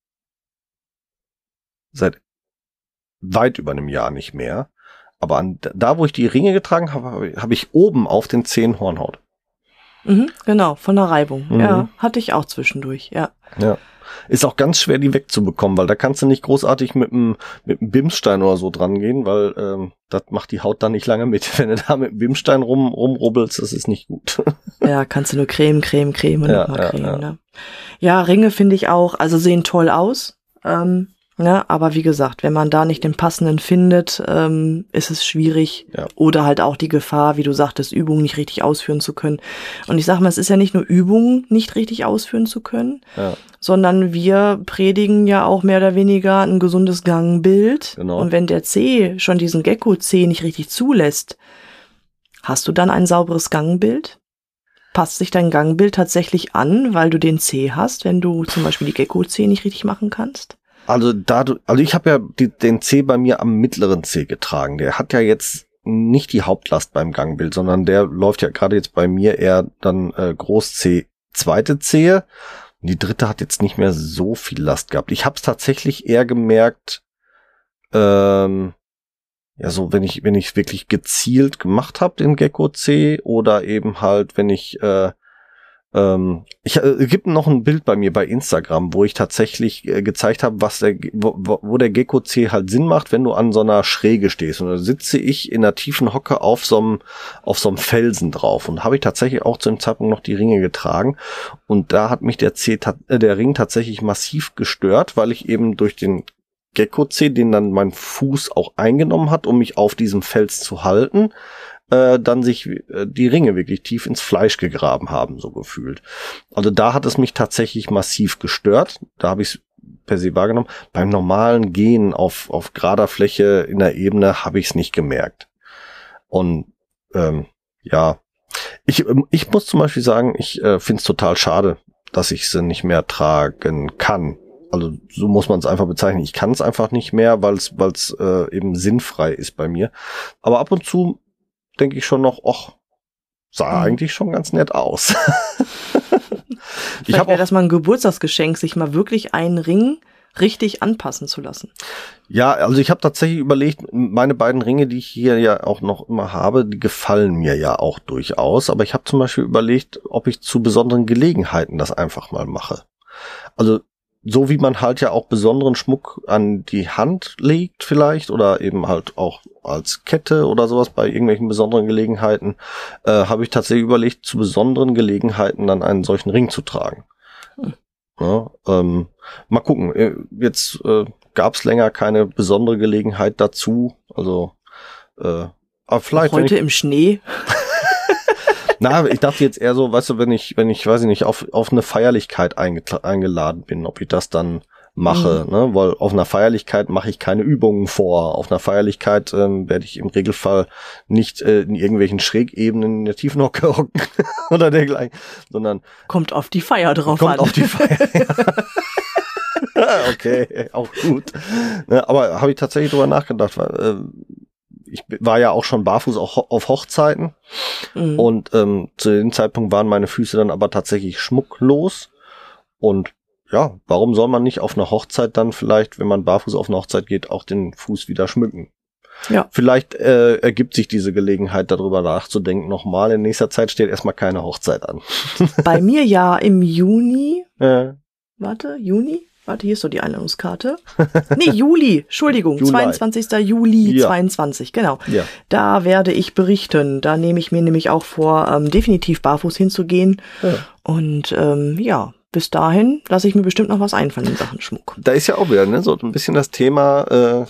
seit weit über einem Jahr nicht mehr. Aber da, wo ich die Ringe getragen habe, habe ich oben auf den Zehen Hornhaut. Genau, von der Reibung. Ja, hatte ich auch zwischendurch, ja. Ist auch ganz schwer, die wegzubekommen, weil da kannst du nicht großartig mit einem Bimsstein oder so dran gehen, weil das macht die Haut dann nicht lange mit. Wenn du da mit dem Bimsstein rumrubbelst, das ist nicht gut. Ja, kannst du nur Creme und nochmal Creme. Ne? Ja, Ringe finde ich auch, also sehen toll aus. Ne, aber wie gesagt, wenn man da nicht den passenden findet, ist es schwierig. Ja. Oder halt auch die Gefahr, wie du sagtest, Übungen nicht richtig ausführen zu können. Und ich sag mal, es ist ja nicht nur Übungen nicht richtig ausführen zu können, sondern wir predigen ja auch mehr oder weniger ein gesundes Gangbild. Genau. Und wenn der Zeh schon diesen Gecko-Zeh nicht richtig zulässt, hast du dann ein sauberes Gangbild? Passt sich dein Gangbild tatsächlich an, weil du den Zeh hast, wenn du zum Beispiel die Gecko-Zeh nicht richtig machen kannst? Also ich habe ja den Zeh bei mir am mittleren Zeh getragen. Der hat ja jetzt nicht die Hauptlast beim Gangbild, sondern der läuft ja gerade jetzt bei mir eher dann Groß-Zeh, zweite Zehe. Die dritte hat jetzt nicht mehr so viel Last gehabt. Ich habe es tatsächlich eher gemerkt, ja so wenn ich wirklich gezielt gemacht habe den Gecko-Zeh oder eben halt wenn ich gibt noch ein Bild bei mir bei Instagram, wo ich tatsächlich gezeigt habe, wo der Gecko-Zeh halt Sinn macht, wenn du an so einer Schräge stehst. Und da sitze ich in einer tiefen Hocke auf so einem Felsen drauf. Und habe ich tatsächlich auch zu dem Zeitpunkt noch die Ringe getragen. Und da hat mich der Ring tatsächlich massiv gestört, weil ich eben durch den Gecko-Zeh, den dann mein Fuß auch eingenommen hat, um mich auf diesem Fels zu halten, dann sich die Ringe wirklich tief ins Fleisch gegraben haben, so gefühlt. Also da hat es mich tatsächlich massiv gestört. Da habe ich es per se wahrgenommen. Beim normalen Gehen auf gerader Fläche in der Ebene habe ich es nicht gemerkt. Und ja, ich muss zum Beispiel sagen, ich finde es total schade, dass ich sie nicht mehr tragen kann. Also so muss man es einfach bezeichnen. Ich kann es einfach nicht mehr, weil es eben sinnfrei ist bei mir. Aber ab und zu denke ich schon noch, sah eigentlich schon ganz nett aus. Vielleicht wäre das mal ein Geburtstagsgeschenk, sich mal wirklich einen Ring richtig anpassen zu lassen. Ja, also ich habe tatsächlich überlegt, meine beiden Ringe, die ich hier ja auch noch immer habe, die gefallen mir ja auch durchaus. Aber ich habe zum Beispiel überlegt, ob ich zu besonderen Gelegenheiten das einfach mal mache. Also so wie man halt ja auch besonderen Schmuck an die Hand legt vielleicht oder eben halt auch als Kette oder sowas bei irgendwelchen besonderen Gelegenheiten, habe ich tatsächlich überlegt, zu besonderen Gelegenheiten dann einen solchen Ring zu tragen. Ja, mal gucken. Jetzt gab es länger keine besondere Gelegenheit dazu. Also aber vielleicht heute im Schnee. Na, ich dachte jetzt eher so, weißt du, wenn ich, weiß ich nicht, auf eine Feierlichkeit eingeladen bin, ob ich das dann mache, ne? Weil auf einer Feierlichkeit mache ich keine Übungen vor. Auf einer Feierlichkeit werde ich im Regelfall nicht in irgendwelchen Schrägebenen in der Tiefenhocke hocken oder dergleichen, sondern kommt auf die Feier drauf an. Kommt auf die Feier. Okay, auch gut. Ne, aber habe ich tatsächlich drüber nachgedacht, weil ich war ja auch schon barfuß auf Hochzeiten und zu dem Zeitpunkt waren meine Füße dann aber tatsächlich schmucklos und ja, warum soll man nicht auf einer Hochzeit dann vielleicht, wenn man barfuß auf eine Hochzeit geht, auch den Fuß wieder schmücken? Ja. Vielleicht ergibt sich diese Gelegenheit, darüber nachzudenken nochmal. In nächster Zeit steht erstmal keine Hochzeit an. Bei mir ja im Juni. Juni? Warte, hier ist doch die Einladungskarte. Nee, Juli, Entschuldigung, Juli. 22. Juli 22, genau. Ja. Da werde ich berichten. Da nehme ich mir nämlich auch vor, definitiv barfuß hinzugehen. Ja. Und bis dahin lasse ich mir bestimmt noch was einfallen in Sachen Schmuck. Da ist ja auch wieder, ne, so ein bisschen das Thema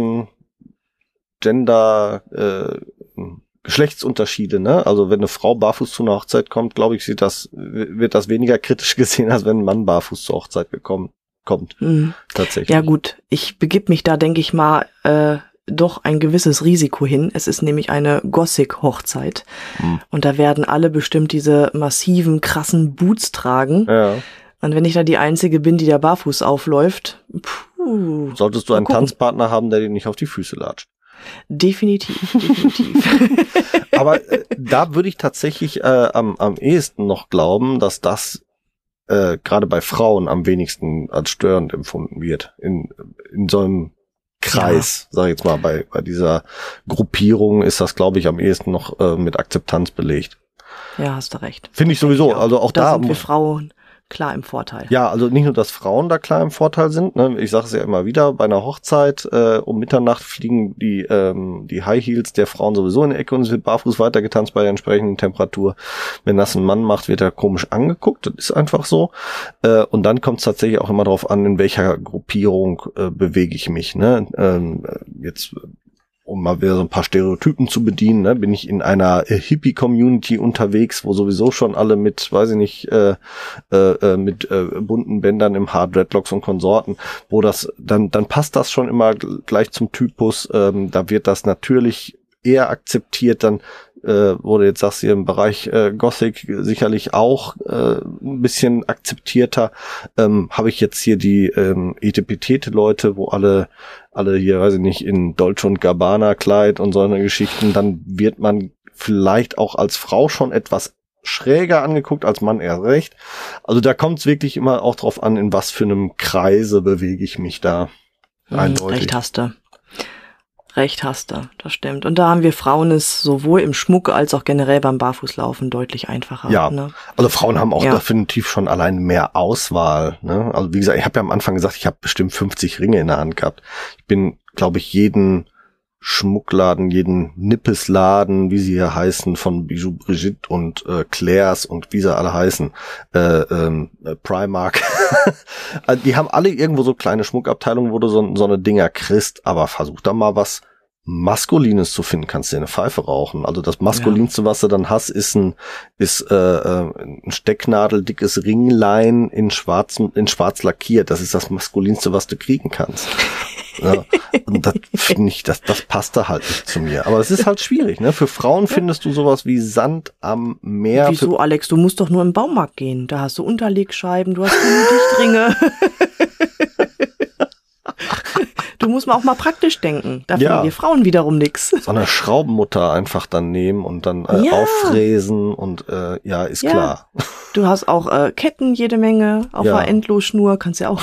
Gender, Geschlechtsunterschiede, ne? Also wenn eine Frau barfuß zu einer Hochzeit kommt, glaube ich, wird das weniger kritisch gesehen, als wenn ein Mann barfuß zur Hochzeit kommt. Tatsächlich. Ja gut, ich begib mich da, denke ich mal, doch ein gewisses Risiko hin. Es ist nämlich eine Gothic-Hochzeit. Und da werden alle bestimmt diese massiven, krassen Boots tragen. Ja. Und wenn ich da die Einzige bin, die da barfuß aufläuft, solltest du einen Tanzpartner haben, der dir nicht auf die Füße latscht. Definitiv. Aber da würde ich tatsächlich am ehesten noch glauben, dass das gerade bei Frauen am wenigsten als störend empfunden wird. In so einem Kreis, sag ich jetzt mal, bei dieser Gruppierung ist das, glaube ich, am ehesten noch mit Akzeptanz belegt. Ja, hast du recht. Finde ich sowieso. Also auch da sind wir Frauen klar im Vorteil. Ja, also nicht nur, dass Frauen da klar im Vorteil sind, ne? Ich sage es ja immer wieder, bei einer Hochzeit um Mitternacht fliegen die High Heels der Frauen sowieso in die Ecke und es wird barfuß weitergetanzt bei der entsprechenden Temperatur. Wenn das ein Mann macht, wird er komisch angeguckt, das ist einfach so. Und dann kommt es tatsächlich auch immer darauf an, in welcher Gruppierung bewege ich mich. Ne? Jetzt um mal wieder so ein paar Stereotypen zu bedienen, ne, bin ich in einer Hippie-Community unterwegs, wo sowieso schon alle mit, weiß ich nicht, mit bunten Bändern im Haar, Dreadlocks und Konsorten, wo das, dann passt das schon immer gleich zum Typus, da wird das natürlich eher akzeptiert, dann wo du jetzt sagst, hier im Bereich Gothic sicherlich auch ein bisschen akzeptierter, habe ich jetzt hier die Etepetete-Leute, wo alle hier, weiß ich nicht, in Dolce & Gabbana Kleid und so eine Geschichten, dann wird man vielleicht auch als Frau schon etwas schräger angeguckt, als Mann erst recht. Also da kommt es wirklich immer auch drauf an, in was für einem Kreise bewege ich mich da. Eindeutig. Recht hast du, das stimmt. Und da haben wir Frauen es sowohl im Schmuck als auch generell beim Barfußlaufen deutlich einfacher. Ja, ne? Also Frauen haben auch definitiv schon allein mehr Auswahl. Ne? Also wie gesagt, ich habe ja am Anfang gesagt, ich habe bestimmt 50 Ringe in der Hand gehabt. Ich bin, glaube ich, jeden Schmuckladen, jeden Nippesladen, wie sie hier heißen, von Bijou Brigitte und Claire's und wie sie alle heißen, Primark. Also die haben alle irgendwo so kleine Schmuckabteilungen, wo du so eine Dinger kriegst, aber versuch da mal was Maskulines zu finden, kannst du dir eine Pfeife rauchen. Also das Maskulinste, was du dann hast, ist ein stecknadeldickes Ringlein in schwarz lackiert. Das ist das Maskulinste, was du kriegen kannst. Ja, und das finde ich, das passt da halt nicht zu mir. Aber es ist halt schwierig, ne? Für Frauen findest du sowas wie Sand am Meer. Wieso, Alex? Du musst doch nur im Baumarkt gehen. Da hast du Unterlegscheiben, du hast Dichtringe. Du musst mal auch mal praktisch denken. Da finden wir Frauen wiederum nix. So eine Schraubenmutter einfach dann nehmen und dann auffräsen und ist klar. Du hast auch Ketten jede Menge auf einer Endlosschnur, kannst ja auch.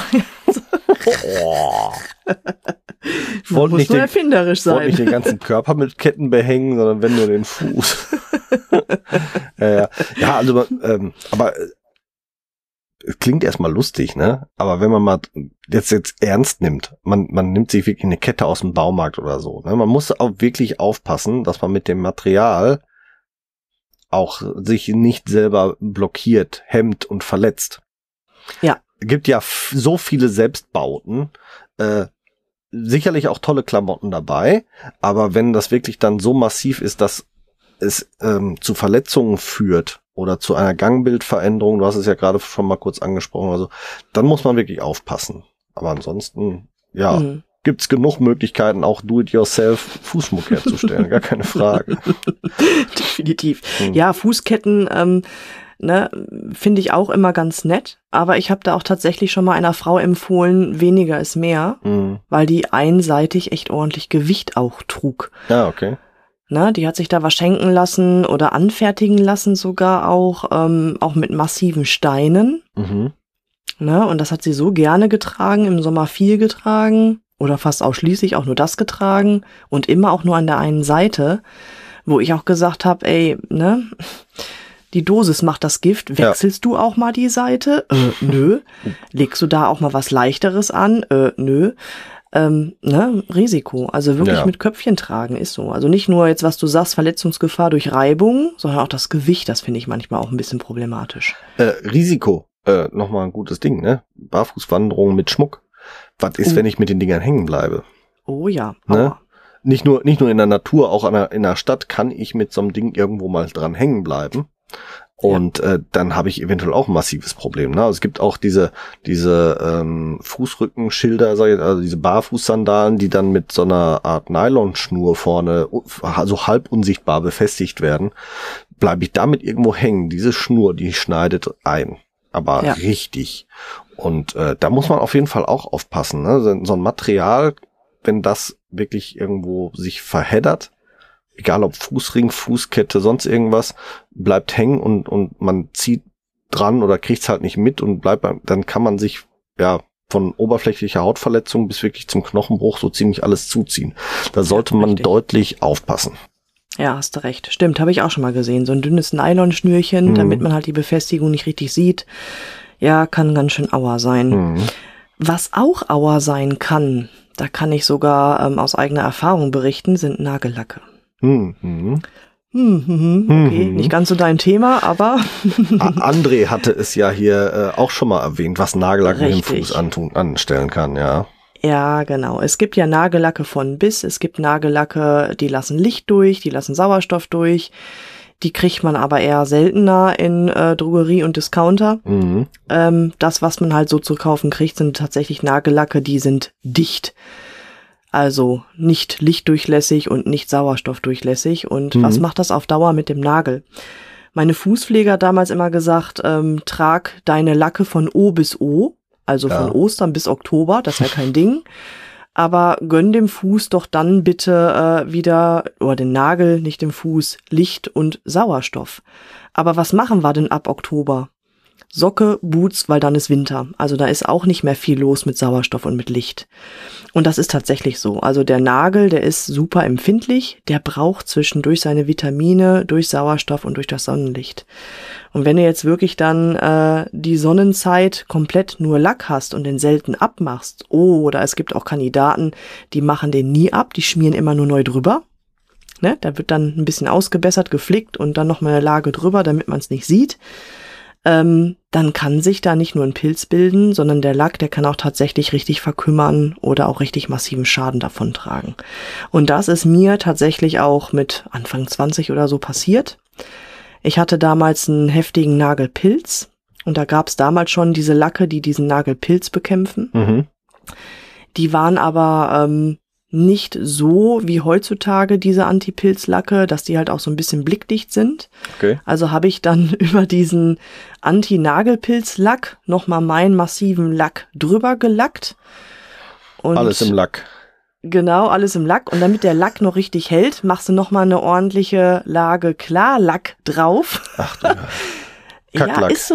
Man muss nur erfinderisch sein. Wollte nicht den ganzen Körper mit Ketten behängen, sondern wenn nur den Fuß. Ja, also aber es klingt erstmal lustig, ne? Aber wenn man mal jetzt ernst nimmt, man nimmt sich wirklich eine Kette aus dem Baumarkt oder so, ne? Man muss auch wirklich aufpassen, dass man mit dem Material auch sich nicht selber blockiert, hemmt und verletzt. Ja. Es gibt ja so viele Selbstbauten, sicherlich auch tolle Klamotten dabei, aber wenn das wirklich dann so massiv ist, dass es zu Verletzungen führt oder zu einer Gangbildveränderung, du hast es ja gerade schon mal kurz angesprochen, also dann muss man wirklich aufpassen. Aber ansonsten, ja, gibt's genug Möglichkeiten, auch do-it-yourself Fußmuck herzustellen, gar keine Frage. Definitiv. Ja, Fußketten, finde ich auch immer ganz nett, aber ich habe da auch tatsächlich schon mal einer Frau empfohlen, weniger ist mehr, weil die einseitig echt ordentlich Gewicht auch trug. Ja, okay. Die hat sich da was schenken lassen oder anfertigen lassen sogar auch mit massiven Steinen. Und das hat sie so gerne getragen, im Sommer viel getragen oder fast ausschließlich auch nur das getragen und immer auch nur an der einen Seite, wo ich auch gesagt habe, ey, die Dosis macht das Gift, wechselst du auch mal die Seite? Nö. Legst du da auch mal was Leichteres an? Nö. Risiko. Also wirklich mit Köpfchen tragen ist so. Also nicht nur jetzt, was du sagst, Verletzungsgefahr durch Reibung, sondern auch das Gewicht, das finde ich manchmal auch ein bisschen problematisch. Risiko, nochmal ein gutes Ding, ne? Barfußwanderung mit Schmuck. Was ist, wenn ich mit den Dingern hängen bleibe? Oh ja. Ne? Nicht nur in der Natur, auch in der Stadt kann ich mit so einem Ding irgendwo mal dran hängen bleiben. Und dann habe ich eventuell auch ein massives Problem. Ne? Also es gibt auch diese Fußrückenschilder, also diese Barfußsandalen, die dann mit so einer Art Nylonschnur vorne, also halb unsichtbar befestigt werden. Bleibe ich damit irgendwo hängen, diese Schnur, die schneidet ein. Aber richtig. Und da muss man auf jeden Fall auch aufpassen. Ne? So ein Material, wenn das wirklich irgendwo sich verheddert, egal ob Fußring, Fußkette, sonst irgendwas, bleibt hängen und man zieht dran oder kriegt's halt nicht mit und dann kann man sich von oberflächlicher Hautverletzung bis wirklich zum Knochenbruch so ziemlich alles zuziehen. Da sollte man deutlich aufpassen. Ja, hast du recht. Stimmt, habe ich auch schon mal gesehen. So ein dünnes Nylonschnürchen, damit man halt die Befestigung nicht richtig sieht. Ja, kann ganz schön Aua sein. Was auch Aua sein kann, da kann ich sogar aus eigener Erfahrung berichten, sind Nagellacke. Okay, nicht ganz so dein Thema, aber André hatte es ja hier auch schon mal erwähnt, was Nagellack mit dem Fuß anstellen kann, ja. Ja, genau. Es gibt ja Nagellacke von bis. Es gibt Nagellacke, die lassen Licht durch, die lassen Sauerstoff durch. Die kriegt man aber eher seltener in Drogerie und Discounter. Das, was man halt so zu kaufen kriegt, sind tatsächlich Nagellacke, die sind dicht. Also nicht lichtdurchlässig und nicht sauerstoffdurchlässig. Und was macht das auf Dauer mit dem Nagel? Meine Fußpfleger hat damals immer gesagt, trag deine Lacke von O bis O, also von Ostern bis Oktober, das ist ja kein Ding. Aber gönn dem Fuß doch dann bitte wieder, oder den Nagel, nicht dem Fuß, Licht und Sauerstoff. Aber was machen wir denn ab Oktober? Socke, Boots, weil dann ist Winter. Also da ist auch nicht mehr viel los mit Sauerstoff und mit Licht. Und das ist tatsächlich so. Also der Nagel, der ist super empfindlich. Der braucht zwischendurch seine Vitamine durch Sauerstoff und durch das Sonnenlicht. Und wenn du jetzt wirklich dann die Sonnenzeit komplett nur Lack hast und den selten abmachst, oder es gibt auch Kandidaten, die machen den nie ab, die schmieren immer nur neu drüber. Ne? Da wird dann ein bisschen ausgebessert, geflickt und dann nochmal eine Lage drüber, damit man es nicht sieht. Dann kann sich da nicht nur ein Pilz bilden, sondern der Lack, der kann auch tatsächlich richtig verkümmern oder auch richtig massiven Schaden davontragen. Und das ist mir tatsächlich auch mit Anfang 20 oder so passiert. Ich hatte damals einen heftigen Nagelpilz und da gab es damals schon diese Lacke, die diesen Nagelpilz bekämpfen. Die waren aber nicht so wie heutzutage diese Anti-Pilz-Lacke, dass die halt auch so ein bisschen blickdicht sind. Okay. Also habe ich dann über diesen Anti-Nagelpilz-Lack nochmal meinen massiven Lack drüber gelackt. Und alles im Lack. Genau, alles im Lack. Und damit der Lack noch richtig hält, machst du nochmal eine ordentliche Lage Klarlack drauf. Ach du Kacklack. Ja, ist so.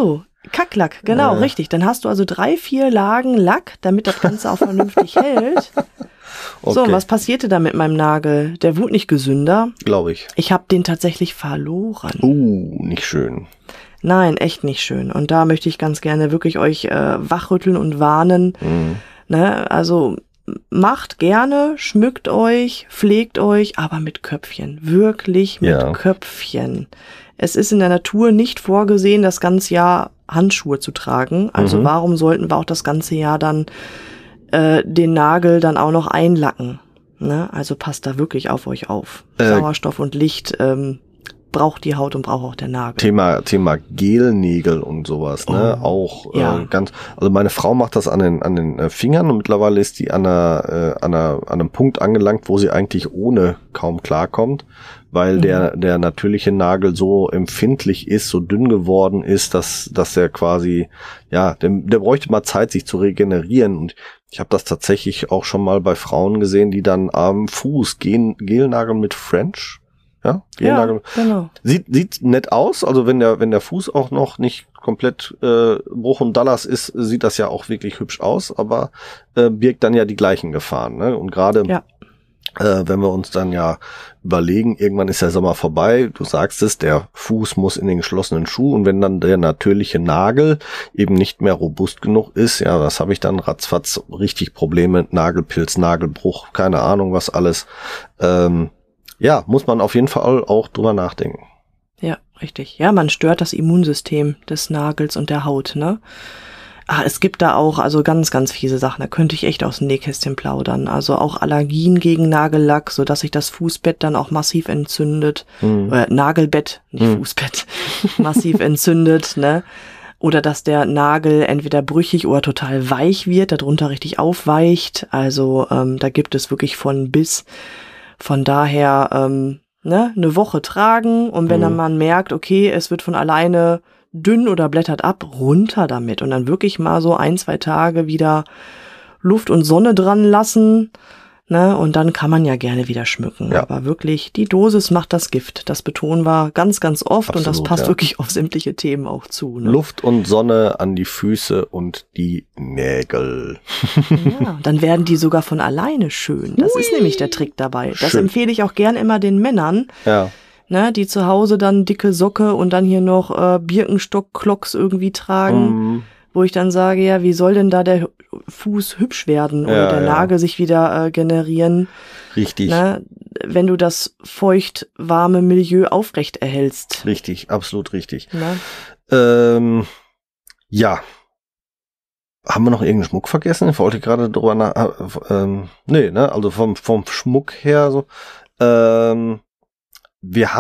Kacklack, genau, richtig. Dann hast du also 3-4 Lagen Lack, damit das Ganze auch vernünftig hält. Okay. So, und was passierte da mit meinem Nagel? Der wurde nicht gesünder. Glaube ich. Ich habe den tatsächlich verloren. Nicht schön. Nein, echt nicht schön. Und da möchte ich ganz gerne wirklich euch wachrütteln und warnen. Ne? Also macht gerne, schmückt euch, pflegt euch, aber mit Köpfchen. Wirklich mit Köpfchen. Es ist in der Natur nicht vorgesehen, das ganze Jahr Handschuhe zu tragen. Also warum sollten wir auch das ganze Jahr dann den Nagel dann auch noch einlacken? Ne? Also passt da wirklich auf euch auf. Sauerstoff und Licht braucht die Haut und braucht auch der Nagel. Thema Gelnägel und sowas, ne? Auch ganz. Also meine Frau macht das an den Fingern und mittlerweile ist die an einem Punkt angelangt, wo sie eigentlich ohne kaum klarkommt, weil der natürliche Nagel so empfindlich ist, so dünn geworden ist, dass er quasi, der bräuchte mal Zeit, sich zu regenerieren. Und ich habe das tatsächlich auch schon mal bei Frauen gesehen, die dann am Fuß Gelnagel mit French. Ja, genau. Sieht nett aus, also wenn der Fuß auch noch nicht komplett Bruch und Dallas ist, sieht das ja auch wirklich hübsch aus, aber birgt dann ja die gleichen Gefahren, ne? Und gerade wenn wir uns dann ja überlegen, irgendwann ist der Sommer vorbei, du sagst es, der Fuß muss in den geschlossenen Schuh und wenn dann der natürliche Nagel eben nicht mehr robust genug ist, was habe ich dann ratzfatz richtig Probleme, Nagelpilz, Nagelbruch, keine Ahnung was alles, muss man auf jeden Fall auch drüber nachdenken. Ja, richtig. Ja, man stört das Immunsystem des Nagels und der Haut, ne? Es gibt da auch also ganz, ganz fiese Sachen. Da könnte ich echt aus dem Nähkästchen plaudern. Also auch Allergien gegen Nagellack, so dass sich das Fußbett dann auch massiv entzündet. Nagelbett, nicht Fußbett. Massiv entzündet, ne? Oder dass der Nagel entweder brüchig oder total weich wird, darunter richtig aufweicht. Also da gibt es wirklich von bis. Von daher, eine Woche tragen und wenn dann man merkt, okay, es wird von alleine dünn oder blättert ab, runter damit und dann wirklich mal so 1-2 Tage wieder Luft und Sonne dran lassen, ne, und dann kann man ja gerne wieder schmücken. Ja. Aber wirklich, die Dosis macht das Gift. Das betonen wir ganz, ganz oft. Absolut, und das passt wirklich auf sämtliche Themen auch zu. Ne? Luft und Sonne an die Füße und die Nägel. Ja, dann werden die sogar von alleine schön. Das ist nämlich der Trick dabei. Das empfehle ich auch gern immer den Männern. Ja. Ne, die zu Hause dann dicke Socke und dann hier noch Birkenstock-Klocks irgendwie tragen. Wo ich dann sage, ja, wie soll denn da der Fuß hübsch werden oder der Nagel sich wieder generieren? Richtig. Ne, wenn du das feucht, warme Milieu aufrecht erhältst. Richtig, absolut richtig. Ne? Ja. Haben wir noch irgendeinen Schmuck vergessen? Ich wollte gerade drüber nee, ne, also vom Schmuck her so. Wir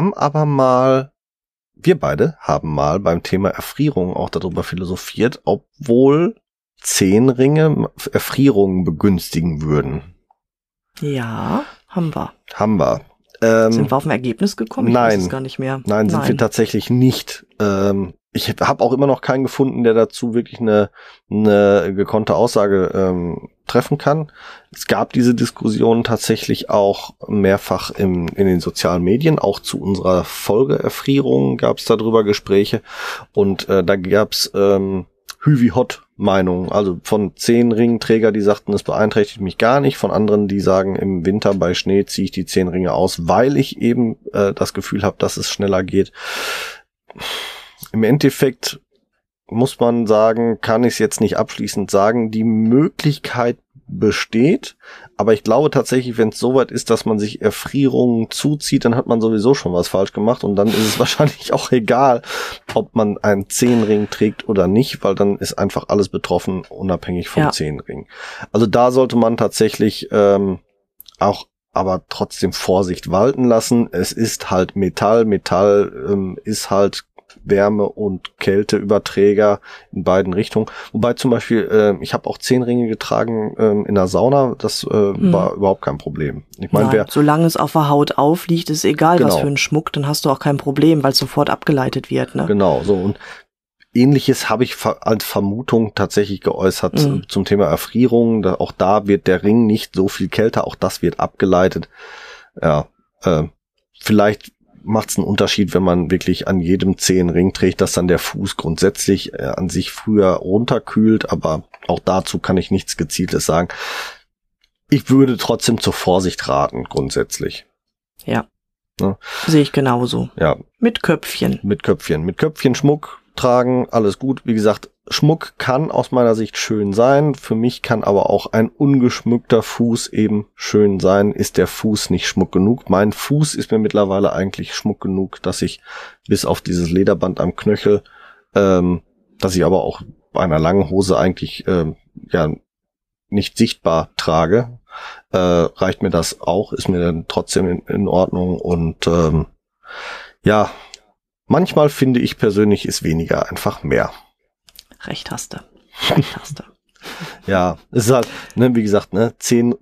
beide haben mal beim Thema Erfrierung auch darüber philosophiert, obwohl 10 Ringe Erfrierungen begünstigen würden. Ja, haben wir. Sind wir auf ein Ergebnis gekommen? Ich weiß es gar nicht mehr. Nein, sind wir tatsächlich nicht. Ich habe auch immer noch keinen gefunden, der dazu wirklich eine gekonnte Aussage treffen kann. Es gab diese Diskussion tatsächlich auch mehrfach in den sozialen Medien, auch zu unserer Folge Erfrierung gab es darüber Gespräche und da gab es Hü-wie-Hot-Meinungen, also von 10 Ringträger, die sagten, es beeinträchtigt mich gar nicht, von anderen, die sagen, im Winter bei Schnee ziehe ich die 10 Ringe aus, weil ich eben das Gefühl habe, dass es schneller geht. Im Endeffekt muss man sagen, kann ich es jetzt nicht abschließend sagen, die Möglichkeit besteht, aber ich glaube tatsächlich, wenn es soweit ist, dass man sich Erfrierungen zuzieht, dann hat man sowieso schon was falsch gemacht und dann ist es wahrscheinlich auch egal, ob man einen 10-Ring trägt oder nicht, weil dann ist einfach alles betroffen, unabhängig vom 10-Ring. Also da sollte man tatsächlich auch aber trotzdem Vorsicht walten lassen. Es ist halt Metall ist halt Wärme- und Kälteüberträger in beiden Richtungen. Wobei zum Beispiel, ich habe auch 10 Ringe getragen in der Sauna, das war überhaupt kein Problem. Ich meine, solange es auf der Haut aufliegt, ist egal, was für ein Schmuck, dann hast du auch kein Problem, weil es sofort abgeleitet wird. Ne? Genau, so und Ähnliches habe ich als Vermutung tatsächlich geäußert zum Thema Erfrierung. Auch da wird der Ring nicht so viel kälter, auch das wird abgeleitet. Ja, vielleicht macht es einen Unterschied, wenn man wirklich an jedem Zeh einen Ring trägt, dass dann der Fuß grundsätzlich an sich früher runterkühlt, aber auch dazu kann ich nichts Gezieltes sagen. Ich würde trotzdem zur Vorsicht raten, grundsätzlich. Ja. Ne? Sehe ich genauso. Ja. Mit Köpfchen. Mit Köpfchen Schmuck tragen, alles gut. Wie gesagt, Schmuck kann aus meiner Sicht schön sein. Für mich kann aber auch ein ungeschmückter Fuß eben schön sein. Ist der Fuß nicht Schmuck genug? Mein Fuß ist mir mittlerweile eigentlich Schmuck genug, dass ich bis auf dieses Lederband am Knöchel, dass ich aber auch bei einer langen Hose eigentlich nicht sichtbar trage. Reicht mir das auch, ist mir dann trotzdem in Ordnung und manchmal finde ich persönlich ist weniger einfach mehr. Recht hast du. Ja, es ist halt, wie gesagt, 10,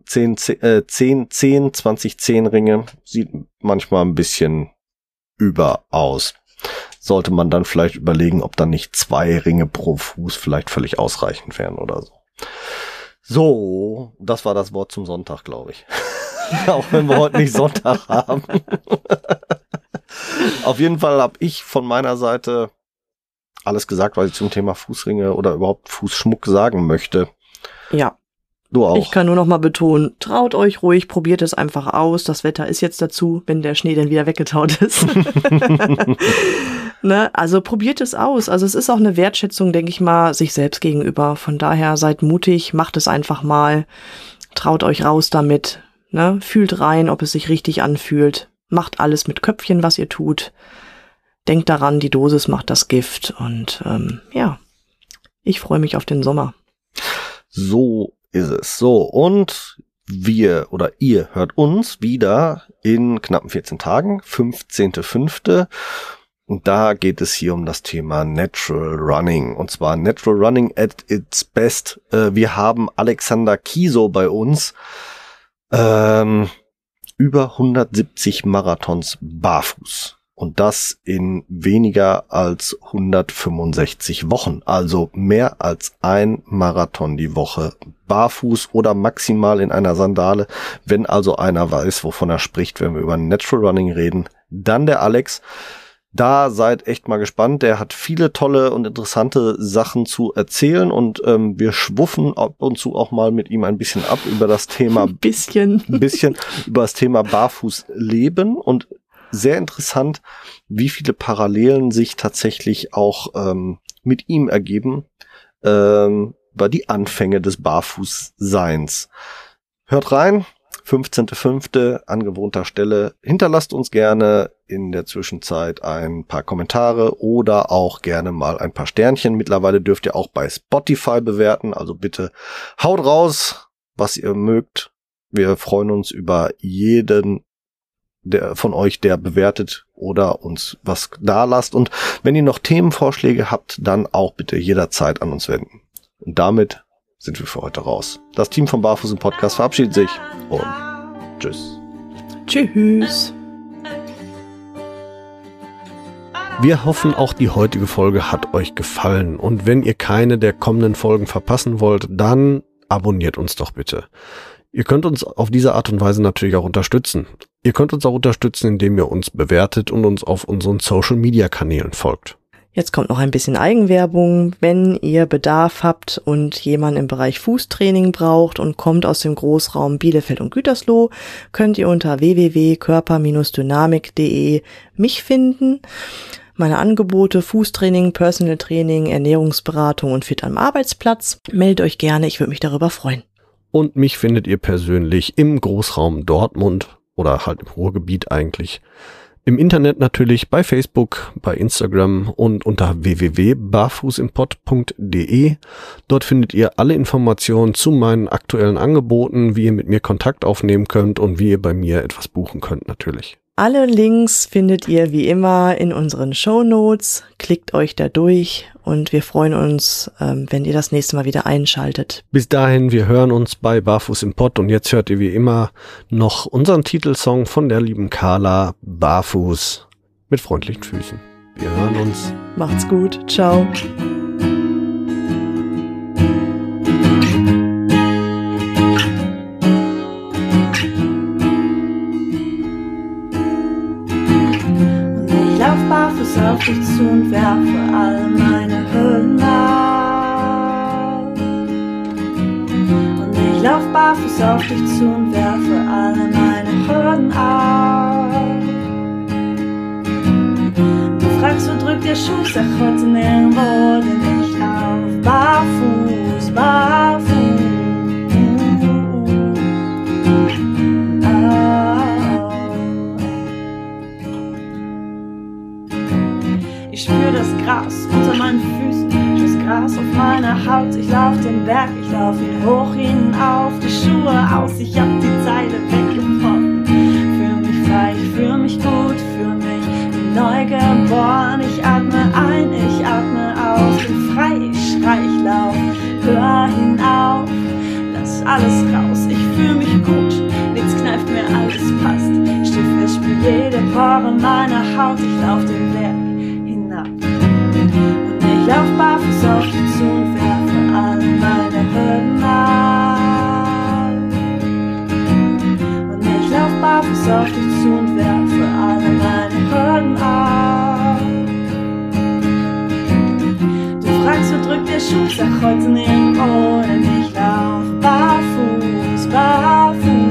20 Zehnringe sieht manchmal ein bisschen über aus. Sollte man dann vielleicht überlegen, ob dann nicht 2 Ringe pro Fuß vielleicht völlig ausreichend wären oder so. So, das war das Wort zum Sonntag, glaube ich. Auch wenn wir heute nicht Sonntag haben. Auf jeden Fall habe ich von meiner Seite alles gesagt, was ich zum Thema Fußringe oder überhaupt Fußschmuck sagen möchte. Ja. Du auch. Ich kann nur noch mal betonen, traut euch ruhig, probiert es einfach aus. Das Wetter ist jetzt dazu, wenn der Schnee dann wieder weggetaut ist. Ne? Also probiert es aus. Also es ist auch eine Wertschätzung, denke ich mal, sich selbst gegenüber. Von daher seid mutig, macht es einfach mal. Traut euch raus damit. Ne? Fühlt rein, ob es sich richtig anfühlt. Macht alles mit Köpfchen, was ihr tut. Denkt daran, die Dosis macht das Gift. Und ich freue mich auf den Sommer. So ist es. So, und ihr hört uns wieder in knappen 14 Tagen, 15.05. Und da geht es hier um das Thema Natural Running. Und zwar Natural Running at its best. Wir haben Alexander Kiesow bei uns. Über 170 Marathons barfuß. Und das in weniger als 165 Wochen. Also mehr als ein Marathon die Woche barfuß oder maximal in einer Sandale. Wenn also einer weiß, wovon er spricht, wenn wir über Natural Running reden, dann der Alex. Da seid echt mal gespannt. Der hat viele tolle und interessante Sachen zu erzählen und wir schwuffen ab und zu auch mal mit ihm ein bisschen ab über das Thema Ein bisschen über das Thema Barfußleben und sehr interessant, wie viele Parallelen sich tatsächlich auch mit ihm ergeben über die Anfänge des Barfußseins. Hört rein, 15.05. an gewohnter Stelle. Hinterlasst uns gerne in der Zwischenzeit ein paar Kommentare oder auch gerne mal ein paar Sternchen. Mittlerweile dürft ihr auch bei Spotify bewerten, also bitte haut raus, was ihr mögt. Wir freuen uns über jeden von euch, der bewertet oder uns was da lasst. Und wenn ihr noch Themenvorschläge habt, dann auch bitte jederzeit an uns wenden. Und damit sind wir für heute raus. Das Team vom Barfuß im Podcast verabschiedet sich und tschüss. Tschüss. Wir hoffen, auch die heutige Folge hat euch gefallen. Und wenn ihr keine der kommenden Folgen verpassen wollt, dann abonniert uns doch bitte. Ihr könnt uns auf diese Art und Weise natürlich auch unterstützen. Ihr könnt uns auch unterstützen, indem ihr uns bewertet und uns auf unseren Social-Media-Kanälen folgt. Jetzt kommt noch ein bisschen Eigenwerbung. Wenn ihr Bedarf habt und jemanden im Bereich Fußtraining braucht und kommt aus dem Großraum Bielefeld und Gütersloh, könnt ihr unter www.körper-dynamik.de mich finden. Meine Angebote: Fußtraining, Personal Training, Ernährungsberatung und Fit am Arbeitsplatz. Meldet euch gerne, ich würde mich darüber freuen. Und mich findet ihr persönlich im Großraum Dortmund oder halt im Ruhrgebiet eigentlich. Im Internet natürlich, bei Facebook, bei Instagram und unter www.barfußimpod.de. Dort findet ihr alle Informationen zu meinen aktuellen Angeboten, wie ihr mit mir Kontakt aufnehmen könnt und wie ihr bei mir etwas buchen könnt natürlich. Alle Links findet ihr wie immer in unseren Shownotes. Klickt euch da durch und wir freuen uns, wenn ihr das nächste Mal wieder einschaltet. Bis dahin, wir hören uns bei Barfuß im Pott und jetzt hört ihr wie immer noch unseren Titelsong von der lieben Carla, Barfuß mit freundlichen Füßen. Wir hören uns. Macht's gut. Ciao. lauf barfuß auf dich zu und werfe alle meine Hürden ab. Und ich lauf barfuß auf dich zu und werfe alle meine Hürden ab. Du fragst, wo drückt der Schuh? Sag heute nirgendwo, denn ich lauf barfuß, barfuß. Ich spür das Gras unter meinen Füßen, das Gras auf meiner Haut. Ich lauf den Berg, ich lauf ihn hoch hinauf, die Schuhe aus, ich hab die Zeile weggebrochen. Fühl mich frei, ich fühl mich gut, fühl mich wie neu geboren. Ich atme ein, ich atme aus, bin frei, ich schrei, ich lauf, hör hinauf, lass alles raus. Ich fühl mich gut, nichts kneift mir, alles passt. Steh fest, spür jede Pore meiner Haut, ich lauf den Berg. Ich lauf barfuß auf dich zu und werfe alle meine Hürden ab. Und ich lauf barfuß auf dich zu und werfe alle meine Hürden ab. Du fragst, wo drückt der Schuh? Sag heute nirgendwo, denn ich lauf barfuß, barfuß.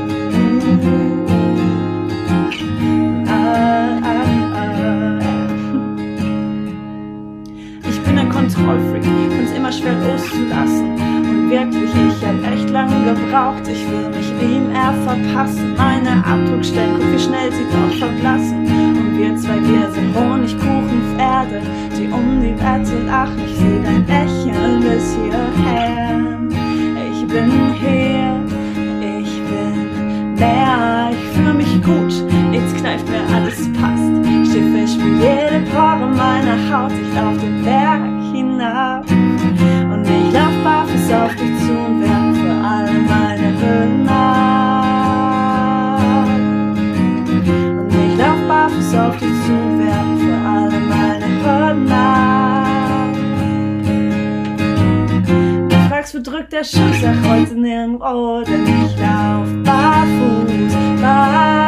Kontrollfreak, find's immer schwer loszulassen. Und wirklich, ich hab echt lange gebraucht. Ich will mich ihm verpassen. Meine Abdruckstellen, guck wie schnell sie doch verblassen. Und wir zwei, wir sind Honigkuchenpferde, die um die Wette lachen. Ich seh dein Lächeln bis hierher. Ich bin hier, ich bin mehr. Ich fühl mich gut, nichts kneift mir, alles passt. Steh fest, spür jede Pore meiner Haut. Ich lauf den Berg hinab. Und ich lauf barfuß auf dich zu und werfe alle meine Hürden ab. Und ich lauf barfuß auf dich zu und werfe alle meine Hürden ab. Du fragst, wo drückt der Schuh? Sag heute nirgendwo, denn ich lauf barfuß, barfuß.